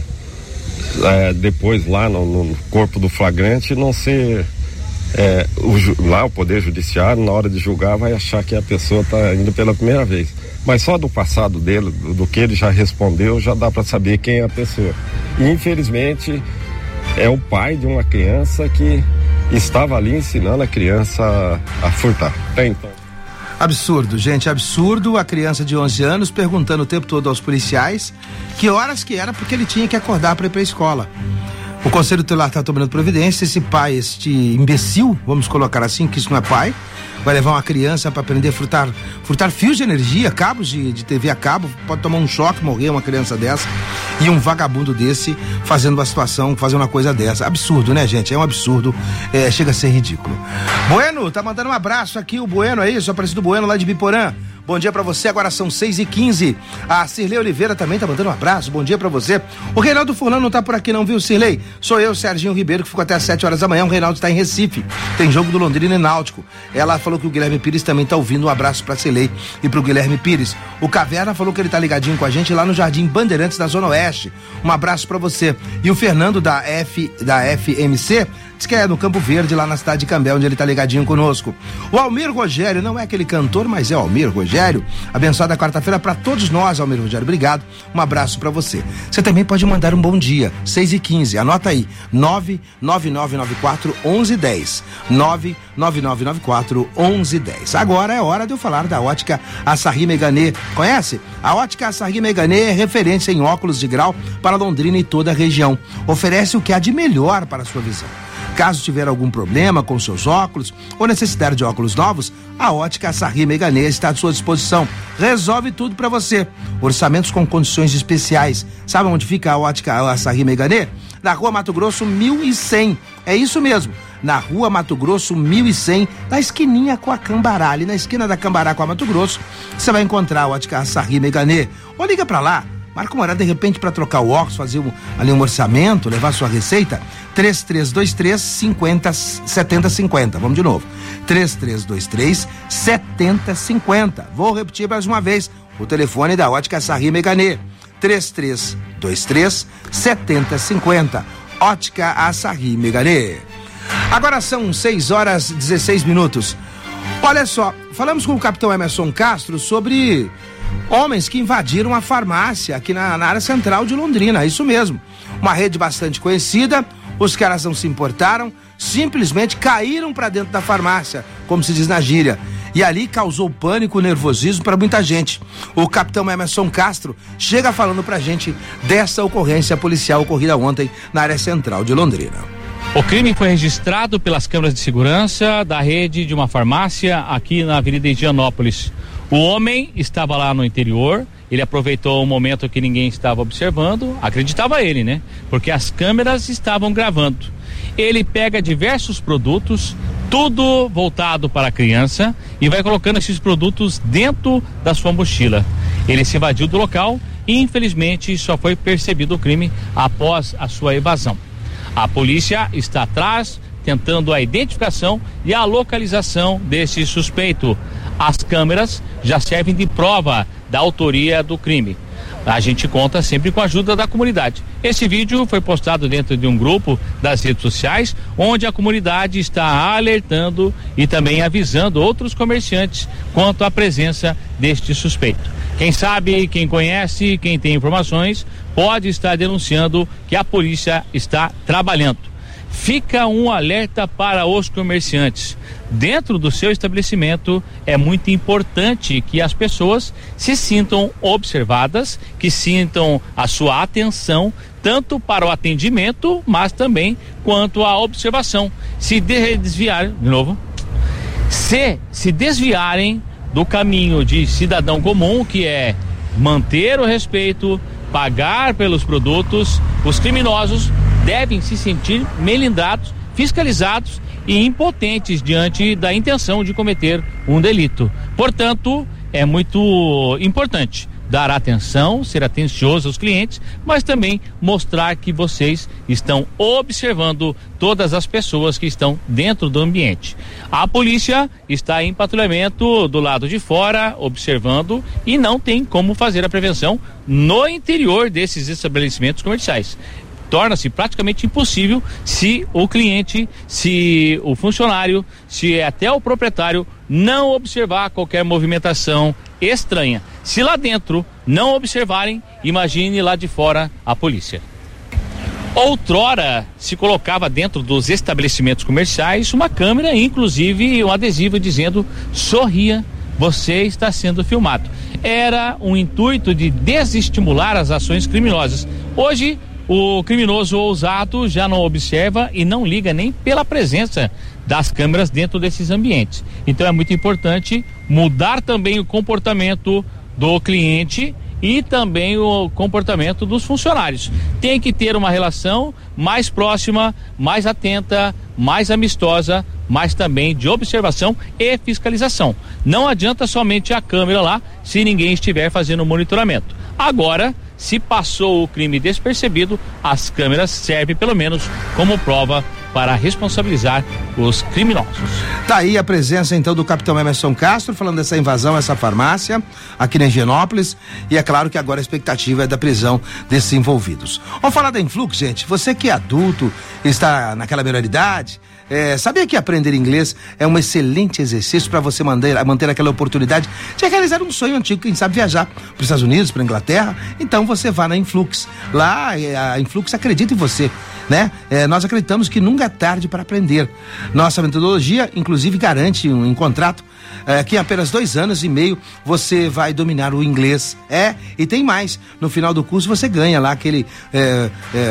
é, depois lá no, no corpo do flagrante não ser é, o, lá o Poder Judiciário, na hora de julgar, vai achar que a pessoa está indo pela primeira vez. Mas só do passado dele, do, do que ele já respondeu, já dá para saber quem é a pessoa. E infelizmente é o pai de uma criança que estava ali ensinando a criança a, a furtar. Até então. Absurdo, gente, absurdo. A criança de onze anos perguntando o tempo todo aos policiais que horas que era, porque ele tinha que acordar para ir para a escola. O Conselho Tutelar está tomando providência. Esse pai, este imbecil, vamos colocar assim, que isso não é pai, vai levar uma criança para aprender a furtar, furtar fios de energia, cabos de, de T V a cabo. Pode tomar um choque, morrer uma criança dessa. E um vagabundo desse fazendo uma situação, fazendo uma coisa dessa. Absurdo, né, gente? É um absurdo. É, chega a ser ridículo. Bueno, tá mandando um abraço aqui, o Bueno, é isso? Aparecido Bueno lá de Biporã. Bom dia pra você, agora são seis e quinze. A Cirlei Oliveira também tá mandando um abraço, bom dia pra você. O Reinaldo Furlan não tá por aqui não, viu, Cirlei? Sou eu, Serginho Ribeiro, que ficou até às sete horas da manhã. O Reinaldo tá em Recife, tem jogo do Londrina e Náutico. Ela falou que o Guilherme Pires também tá ouvindo. Um abraço pra Cirlei e pro Guilherme Pires. O Caverna falou que ele tá ligadinho com a gente lá no Jardim Bandeirantes, na Zona Oeste. Um abraço pra você. E o Fernando da, F, da F M C diz que é no Campo Verde, lá na cidade de Cambé, onde ele tá ligadinho conosco. O Almir Rogério, não é aquele cantor, mas é o Almir Rogério. Abençoada quarta-feira pra todos nós, Almir Rogério. Obrigado. Um abraço pra você. Você também pode mandar um bom dia. seis e quinze. Anota aí. nove nove nove nove quatro um um um zero. nove nove nove nove quatro um um um zero. Agora é hora de eu falar da Ótica Assarri Meganê. Conhece? A Ótica Assarri Meganê é referência em óculos de grau para Londrina e toda a região. Oferece o que há de melhor para a sua visão. Caso tiver algum problema com seus óculos ou necessidade de óculos novos, a Ótica Assarri Meganê está à sua disposição. Resolve tudo para você. Orçamentos com condições especiais. Sabe onde fica a Ótica Assarri Meganê? Na Rua Mato Grosso mil e cem. É isso mesmo. Na Rua Mato Grosso mil e cem, na esquininha com a Cambará, ali na esquina da Cambará com a Mato Grosso, você vai encontrar a Ótica Assarri Meganê. Ou liga pra lá, marca uma hora de repente para trocar o óculos, fazer um, ali um orçamento, levar sua receita, três três dois três, cinquenta, setenta, cinquenta. Vamos de novo, três três dois três, setenta, cinquenta. Vou repetir mais uma vez, o telefone da Ótica Assarri Meganê, três três dois três, setenta, cinquenta. Ótica Assarri Meganê. Agora são seis horas e dezesseis minutos. Olha só, falamos com o capitão Emerson Castro sobre homens que invadiram a farmácia aqui na, na área central de Londrina, isso mesmo. Uma rede bastante conhecida, os caras não se importaram, simplesmente caíram para dentro da farmácia, como se diz na gíria. E ali causou pânico, nervosismo para muita gente. O capitão Emerson Castro chega falando pra gente dessa ocorrência policial ocorrida ontem na área central de Londrina. O crime foi registrado pelas câmeras de segurança da rede de uma farmácia aqui na Avenida Indianópolis. O homem estava lá no interior, ele aproveitou o momento que ninguém estava observando, acreditava ele, né? Porque as câmeras estavam gravando. Ele pega diversos produtos, tudo voltado para a criança, e vai colocando esses produtos dentro da sua mochila. Ele se evadiu do local e infelizmente só foi percebido o crime após a sua evasão. A polícia está atrás, tentando a identificação e a localização desse suspeito. As câmeras já servem de prova da autoria do crime. A gente conta sempre com a ajuda da comunidade. Esse vídeo foi postado dentro de um grupo das redes sociais, onde a comunidade está alertando e também avisando outros comerciantes quanto à presença deste suspeito. Quem sabe, quem conhece, quem tem informações, pode estar denunciando que a polícia está trabalhando. Fica um alerta para os comerciantes. Dentro do seu estabelecimento é muito importante que as pessoas se sintam observadas, que sintam a sua atenção, tanto para o atendimento, mas também quanto à observação. Se desviar, de novo, se se desviarem do caminho de cidadão comum, que é manter o respeito, pagar pelos produtos, os criminosos devem se sentir melindrados, fiscalizados e impotentes diante da intenção de cometer um delito. Portanto, é muito importante dar atenção, ser atencioso aos clientes, mas também mostrar que vocês estão observando todas as pessoas que estão dentro do ambiente. A polícia está em patrulhamento do lado de fora, observando, e não tem como fazer a prevenção no interior desses estabelecimentos comerciais. Torna-se praticamente impossível se o cliente, se o funcionário, se até o proprietário não observar qualquer movimentação estranha. Se lá dentro não observarem, imagine lá de fora a polícia. Outrora se colocava dentro dos estabelecimentos comerciais uma câmera, inclusive um adesivo dizendo: sorria, você está sendo filmado. Era um intuito de desestimular as ações criminosas. Hoje, o criminoso ousado já não observa e não liga nem pela presença das câmeras dentro desses ambientes. Então é muito importante mudar também o comportamento do cliente e também o comportamento dos funcionários. Tem que ter uma relação mais próxima, mais atenta, mais amistosa, mas também de observação e fiscalização. Não adianta somente a câmera lá se ninguém estiver fazendo monitoramento. Agora, se passou o crime despercebido, as câmeras servem pelo menos como prova para responsabilizar os criminosos. Tá aí a presença então do capitão Emerson Castro falando dessa invasão a essa farmácia aqui na Higienópolis, e é claro que agora a expectativa é da prisão desses envolvidos. Vamos falar da Influx, gente. Você que é adulto, está naquela melhor idade, É, sabia que aprender inglês é um excelente exercício para você manter, manter aquela oportunidade de realizar um sonho antigo, quem sabe viajar para os Estados Unidos, para a Inglaterra? Então você vá na Influx. Lá a Influx acredita em você, né? É, nós acreditamos que nunca é tarde para aprender. Nossa metodologia, inclusive, garante um, um contrato é, que em apenas dois anos e meio você vai dominar o inglês. É, e tem mais. No final do curso você ganha lá aquele é, é,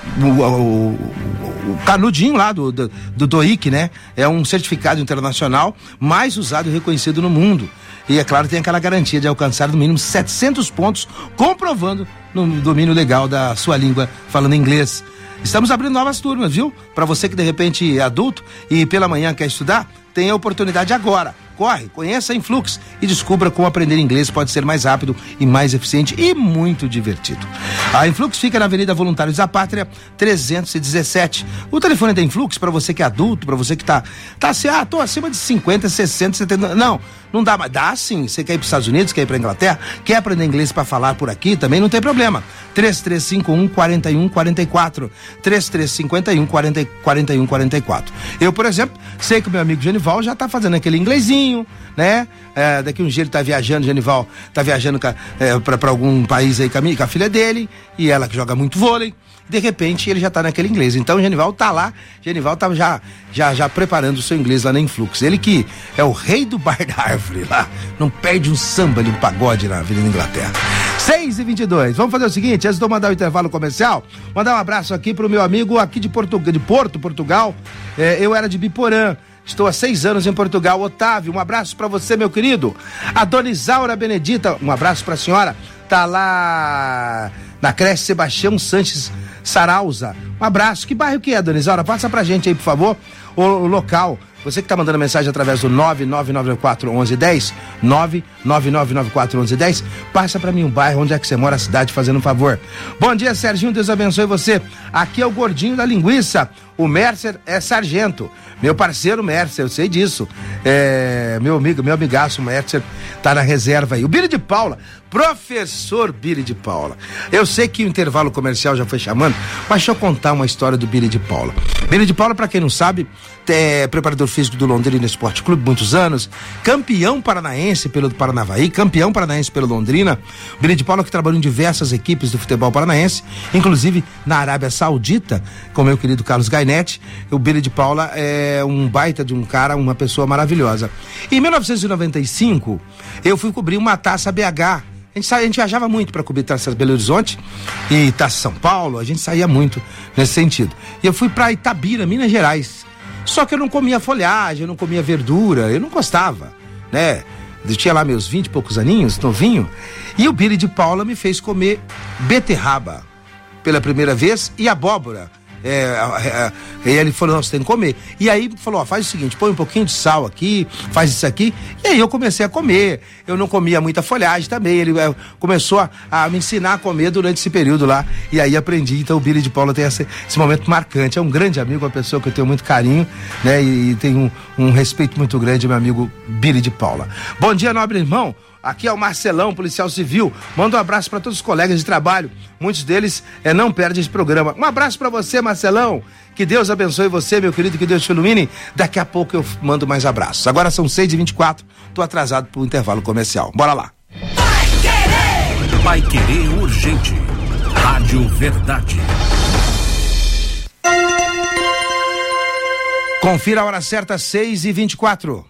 o, o, o canudinho lá do, do, do D O I C, né? É um certificado internacional mais usado e reconhecido no mundo. E, é claro, tem aquela garantia de alcançar no mínimo setecentos pontos, comprovando no domínio legal da sua língua, falando inglês. Estamos abrindo novas turmas, viu? Para você que de repente é adulto e pela manhã quer estudar, tem a oportunidade agora. Corre, conheça a Influx e descubra como aprender inglês pode ser mais rápido e mais eficiente e muito divertido. A Influx fica na Avenida Voluntários da Pátria, trezentos e dezessete. O telefone da Influx, para você que é adulto, para você que tá, tá assim, ah, tô acima de cinquenta, sessenta, setenta, não, não dá, mas dá sim. Você quer ir para os Estados Unidos, quer ir para Inglaterra, quer aprender inglês para falar por aqui, também não tem problema. três três cinco um, quatro um quatro quatro, três três cinco um, quatro um quatro quatro. Eu, por exemplo, sei que o meu amigo Genival já tá fazendo aquele inglesinho, né? É, daqui um dia ele tá viajando, Genival tá viajando é, para algum país aí com a, minha, com a filha dele, e ela que joga muito vôlei. De repente ele já tá naquele inglês. Então o Genival tá lá, Genival tá já, já, já preparando o seu inglês lá na Influx. Ele que é o rei do bar da árvore lá, não perde um samba de um pagode na Avenida Inglaterra. seis e vinte e dois, vamos fazer o seguinte, antes de eu mandar o intervalo comercial, mandar um abraço aqui pro meu amigo aqui de, Portu, de Porto, Portugal. É, eu era de Biporã. Estou há seis anos em Portugal. Otávio, um abraço para você, meu querido. A dona Isaura Benedita, um abraço para a senhora. Tá lá na creche Sebastião Sanches Sarauza. Um abraço. Que bairro que é, dona Isaura? Passa pra gente aí, por favor, o, o local. Você que tá mandando mensagem através do nove nove nove quatro um um um zero, nove nove nove nove quatro um um um zero, passa pra mim um bairro, onde é que você mora, a cidade, fazendo um favor. Bom dia, Serginho, Deus abençoe você. Aqui é o gordinho da linguiça, o Mercer é sargento, meu parceiro Mercer, eu sei disso. É, meu amigo, meu amigaço Mercer tá na reserva aí. O Billy de Paula, professor Billy de Paula. Eu sei que o intervalo comercial já foi chamando, mas deixa eu contar uma história do Billy de Paula. Billy de Paula, pra quem não sabe, é preparador físico do Londrina Esporte Clube, muitos anos, campeão paranaense pelo Paranavaí, campeão paranaense pelo Londrina. Billy de Paula que trabalhou em diversas equipes do futebol paranaense, inclusive na Arábia Saudita, com meu querido Carlos Gainetti. O Billy de Paula é um baita de um cara, uma pessoa maravilhosa. Em mil novecentos e noventa e cinco, eu fui cobrir uma Taça B H. A gente, sa... a gente viajava muito para cobrir Taça Belo Horizonte e Taça São Paulo, a gente saía muito nesse sentido. E eu fui para Itabira, Minas Gerais. Só que eu não comia folhagem, eu não comia verdura, eu não gostava, né? Eu tinha lá meus vinte e poucos aninhos, novinho, e o Billy de Paula me fez comer beterraba pela primeira vez e abóbora. É, é, é, ele falou, não, você tem que comer. E aí falou, ó, faz o seguinte, põe um pouquinho de sal aqui, faz isso aqui. E aí eu comecei a comer. Eu não comia muita folhagem também. Ele é, começou a, a me ensinar a comer durante esse período lá. E aí aprendi. Então o Billy de Paula tem esse, esse momento marcante. É um grande amigo, uma pessoa que eu tenho muito carinho, né? E, e tenho um, um respeito muito grande, meu amigo Billy de Paula. Bom dia, nobre irmão. Aqui é o Marcelão, policial civil. Manda um abraço para todos os colegas de trabalho. Muitos deles é, não perdem esse programa. Um abraço para você, Marcelão. Que Deus abençoe você, meu querido, que Deus te ilumine. Daqui a pouco eu mando mais abraços. Agora são seis e vinte e quatro. Tô atrasado pro intervalo comercial. Bora lá. Vai Querer. Vai Querer Urgente. Rádio Verdade. Confira a hora certa, seis e vinte e quatro.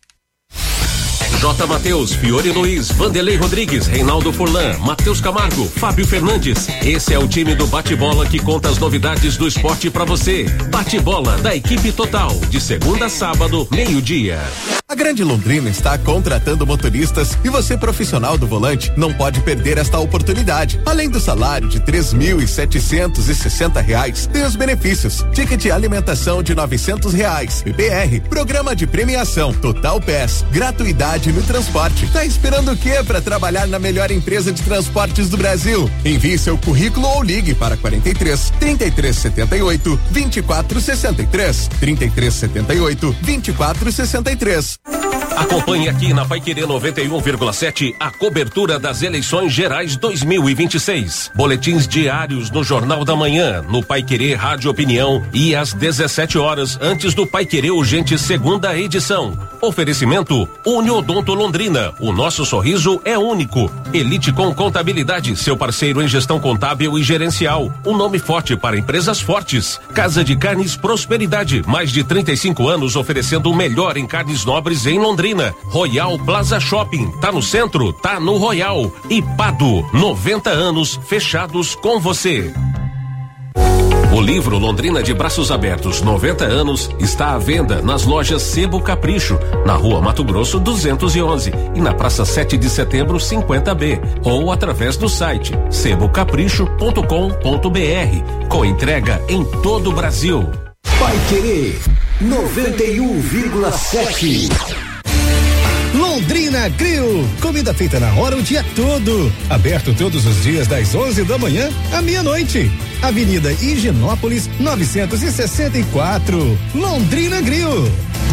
J. Matheus, Fiore Luiz, Vanderlei Rodrigues, Reinaldo Furlan, Matheus Camargo, Fábio Fernandes. Esse é o time do Bate-Bola que conta as novidades do esporte pra você. Bate-Bola da equipe total, de segunda a sábado, meio-dia. A Grande Londrina está contratando motoristas e você, profissional do volante, não pode perder esta oportunidade. Além do salário de três mil e setecentos e sessenta reais, tem os benefícios: ticket alimentação de novecentos reais, P P R, programa de premiação, Total Pass, gratuidade no transporte. Tá esperando o quê para trabalhar na melhor empresa de transportes do Brasil? Envie seu currículo ou ligue para quarenta e três, trinta e três setenta e oito, vinte e quatro sessenta e três, trinta e três setenta e oito, vinte e quatro sessenta e três. Acompanhe aqui na Paiquerê noventa e um vírgula sete a cobertura das eleições gerais dois mil e vinte e seis. Boletins diários no Jornal da Manhã, no Paiquerê Rádio Opinião e às dezessete horas antes do Paiquerê Urgente segunda edição. Oferecimento Uniodonto Londrina. O nosso sorriso é único. Elite com Contabilidade, seu parceiro em gestão contábil e gerencial. Um nome forte para empresas fortes. Casa de Carnes Prosperidade. Mais de trinta e cinco anos oferecendo o melhor em carnes nobres em Londrina. Royal Plaza Shopping. Tá no centro? Tá no Royal. E Pado, noventa anos fechados com você. O livro Londrina de Braços Abertos, noventa anos, está à venda nas lojas Sebo Capricho, na Rua Mato Grosso duzentos e onze e na Praça sete de Setembro cinquenta B, ou através do site sebo capricho ponto com ponto br, com entrega em todo o Brasil. Paiquerê noventa e um vírgula sete. Londrina Grill, comida feita na hora o dia todo. Aberto todos os dias das onze da manhã à meia-noite. Avenida Higienópolis novecentos e sessenta e quatro. Londrina Grill.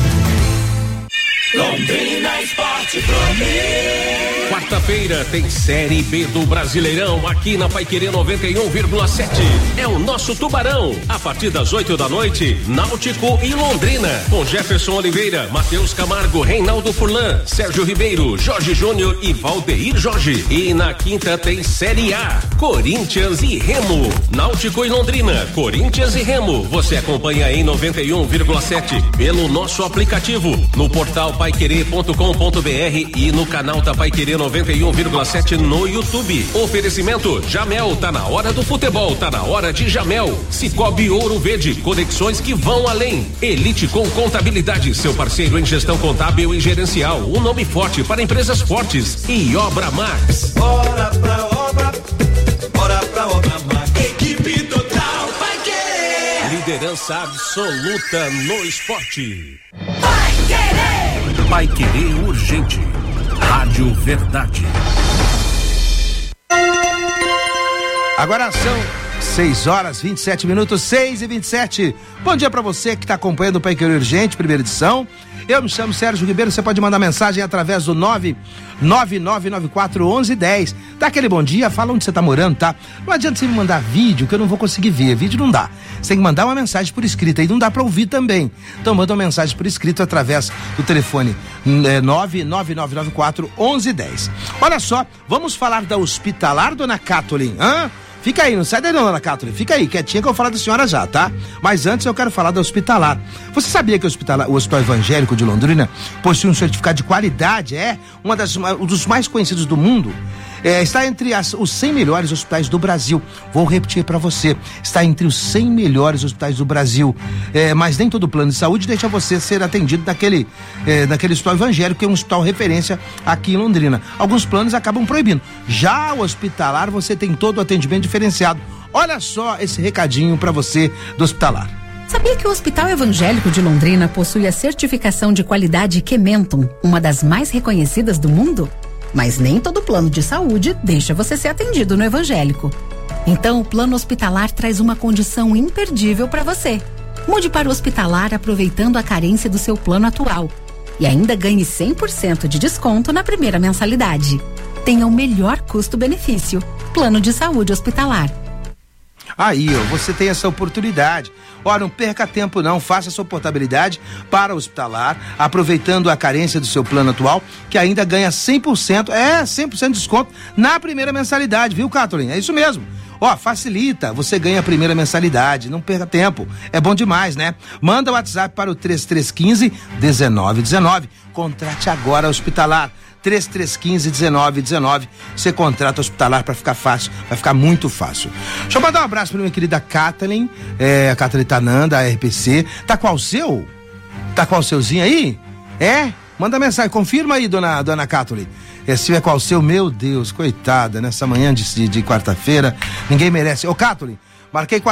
Londrina Esporte Clube. Quarta-feira tem Série B do Brasileirão aqui na Paiquerê noventa e um vírgula sete. É o nosso Tubarão. A partir das oito da noite, Náutico e Londrina. Com Jefferson Oliveira, Matheus Camargo, Reinaldo Furlan, Sérgio Ribeiro, Jorge Júnior e Valdeir Jorge. E na quinta tem Série A, Corinthians e Remo. Náutico e Londrina, Corinthians e Remo. Você acompanha em noventa e um vírgula sete pelo nosso aplicativo, no portal paiquerê ponto com ponto br e no canal da Paiquerê noventa e um vírgula sete no YouTube. Oferecimento Jamel, tá na hora do futebol, tá na hora de Jamel. Cicobi Ouro Verde, conexões que vão além. Elite com Contabilidade, seu parceiro em gestão contábil e gerencial, um nome forte para empresas fortes. E Obra Max. Bora pra obra, bora pra obra Max. Equipe total Paiquerê. Liderança absoluta no esporte. Paiquerê. Paiquerê Urgente. Rádio Verdade. Agora são seis horas, vinte e sete minutos, seis e vinte e sete. Bom dia pra você que tá acompanhando o Paiquerê Urgente, primeira edição. Eu me chamo Sérgio Ribeiro, você pode mandar mensagem através do nove nove nove nove quatro um um um zero. Dá aquele bom dia, fala onde você tá morando, tá? Não adianta você me mandar vídeo, que eu não vou conseguir ver, vídeo não dá. Você tem que mandar uma mensagem por escrito, aí não dá pra ouvir também. Então manda uma mensagem por escrito através do telefone é, nove nove nove nove quatro um um um zero. Olha só, vamos falar da Hospitalar, dona Kathleen, hã? Fica aí, não sai daí não, dona Kathleen. Fica aí, quietinha que eu vou falar da senhora já, tá? Mas antes eu quero falar da Hospitalar. Você sabia que o Hospital, o Hospital Evangélico de Londrina possui um certificado de qualidade? É uma das, um dos mais conhecidos do mundo. É, está entre as, os cem melhores hospitais do Brasil. Vou repetir para você. Está entre os cem melhores hospitais do Brasil. É, mas nem todo plano de saúde deixa você ser atendido naquele, é, naquele hospital evangélico, que é um hospital referência aqui em Londrina. Alguns planos acabam proibindo. Já o Hospitalar, você tem todo o atendimento diferenciado. Olha só esse recadinho para você do Hospitalar. Sabia que o Hospital Evangélico de Londrina possui a certificação de qualidade Kementum, uma das mais reconhecidas do mundo? Mas nem todo plano de saúde deixa você ser atendido no evangélico. Então, o plano hospitalar traz uma condição imperdível para você. Mude para o Hospitalar aproveitando a carência do seu plano atual. E ainda ganhe cem por cento de desconto na primeira mensalidade. Tenha o melhor custo-benefício. Plano de saúde hospitalar. Aí, ó, você tem essa oportunidade. Ó, não perca tempo não, faça sua portabilidade para o Hospitalar, aproveitando a carência do seu plano atual, que ainda ganha cem por cento, é, cem por cento de desconto na primeira mensalidade, viu, Kathleen? É isso mesmo. Ó, facilita, você ganha a primeira mensalidade, não perca tempo, é bom demais, né? Manda o WhatsApp para o três três um cinco, um nove um nove, contrate agora o Hospitalar. três três um cinco, um nove um nove. Você contrata o Hospitalar para ficar fácil, vai ficar muito fácil. Deixa eu mandar um abraço para minha querida Kathleen, é, a Kathleen Tananda, da R P C. Tá qual o seu? Tá qual o seuzinho aí? É? Manda mensagem, confirma aí, dona, dona Kathleen. É, se é qual o seu, meu Deus, coitada, nessa manhã de, de, de quarta-feira, ninguém merece. Ô, Kathleen, marquei quatro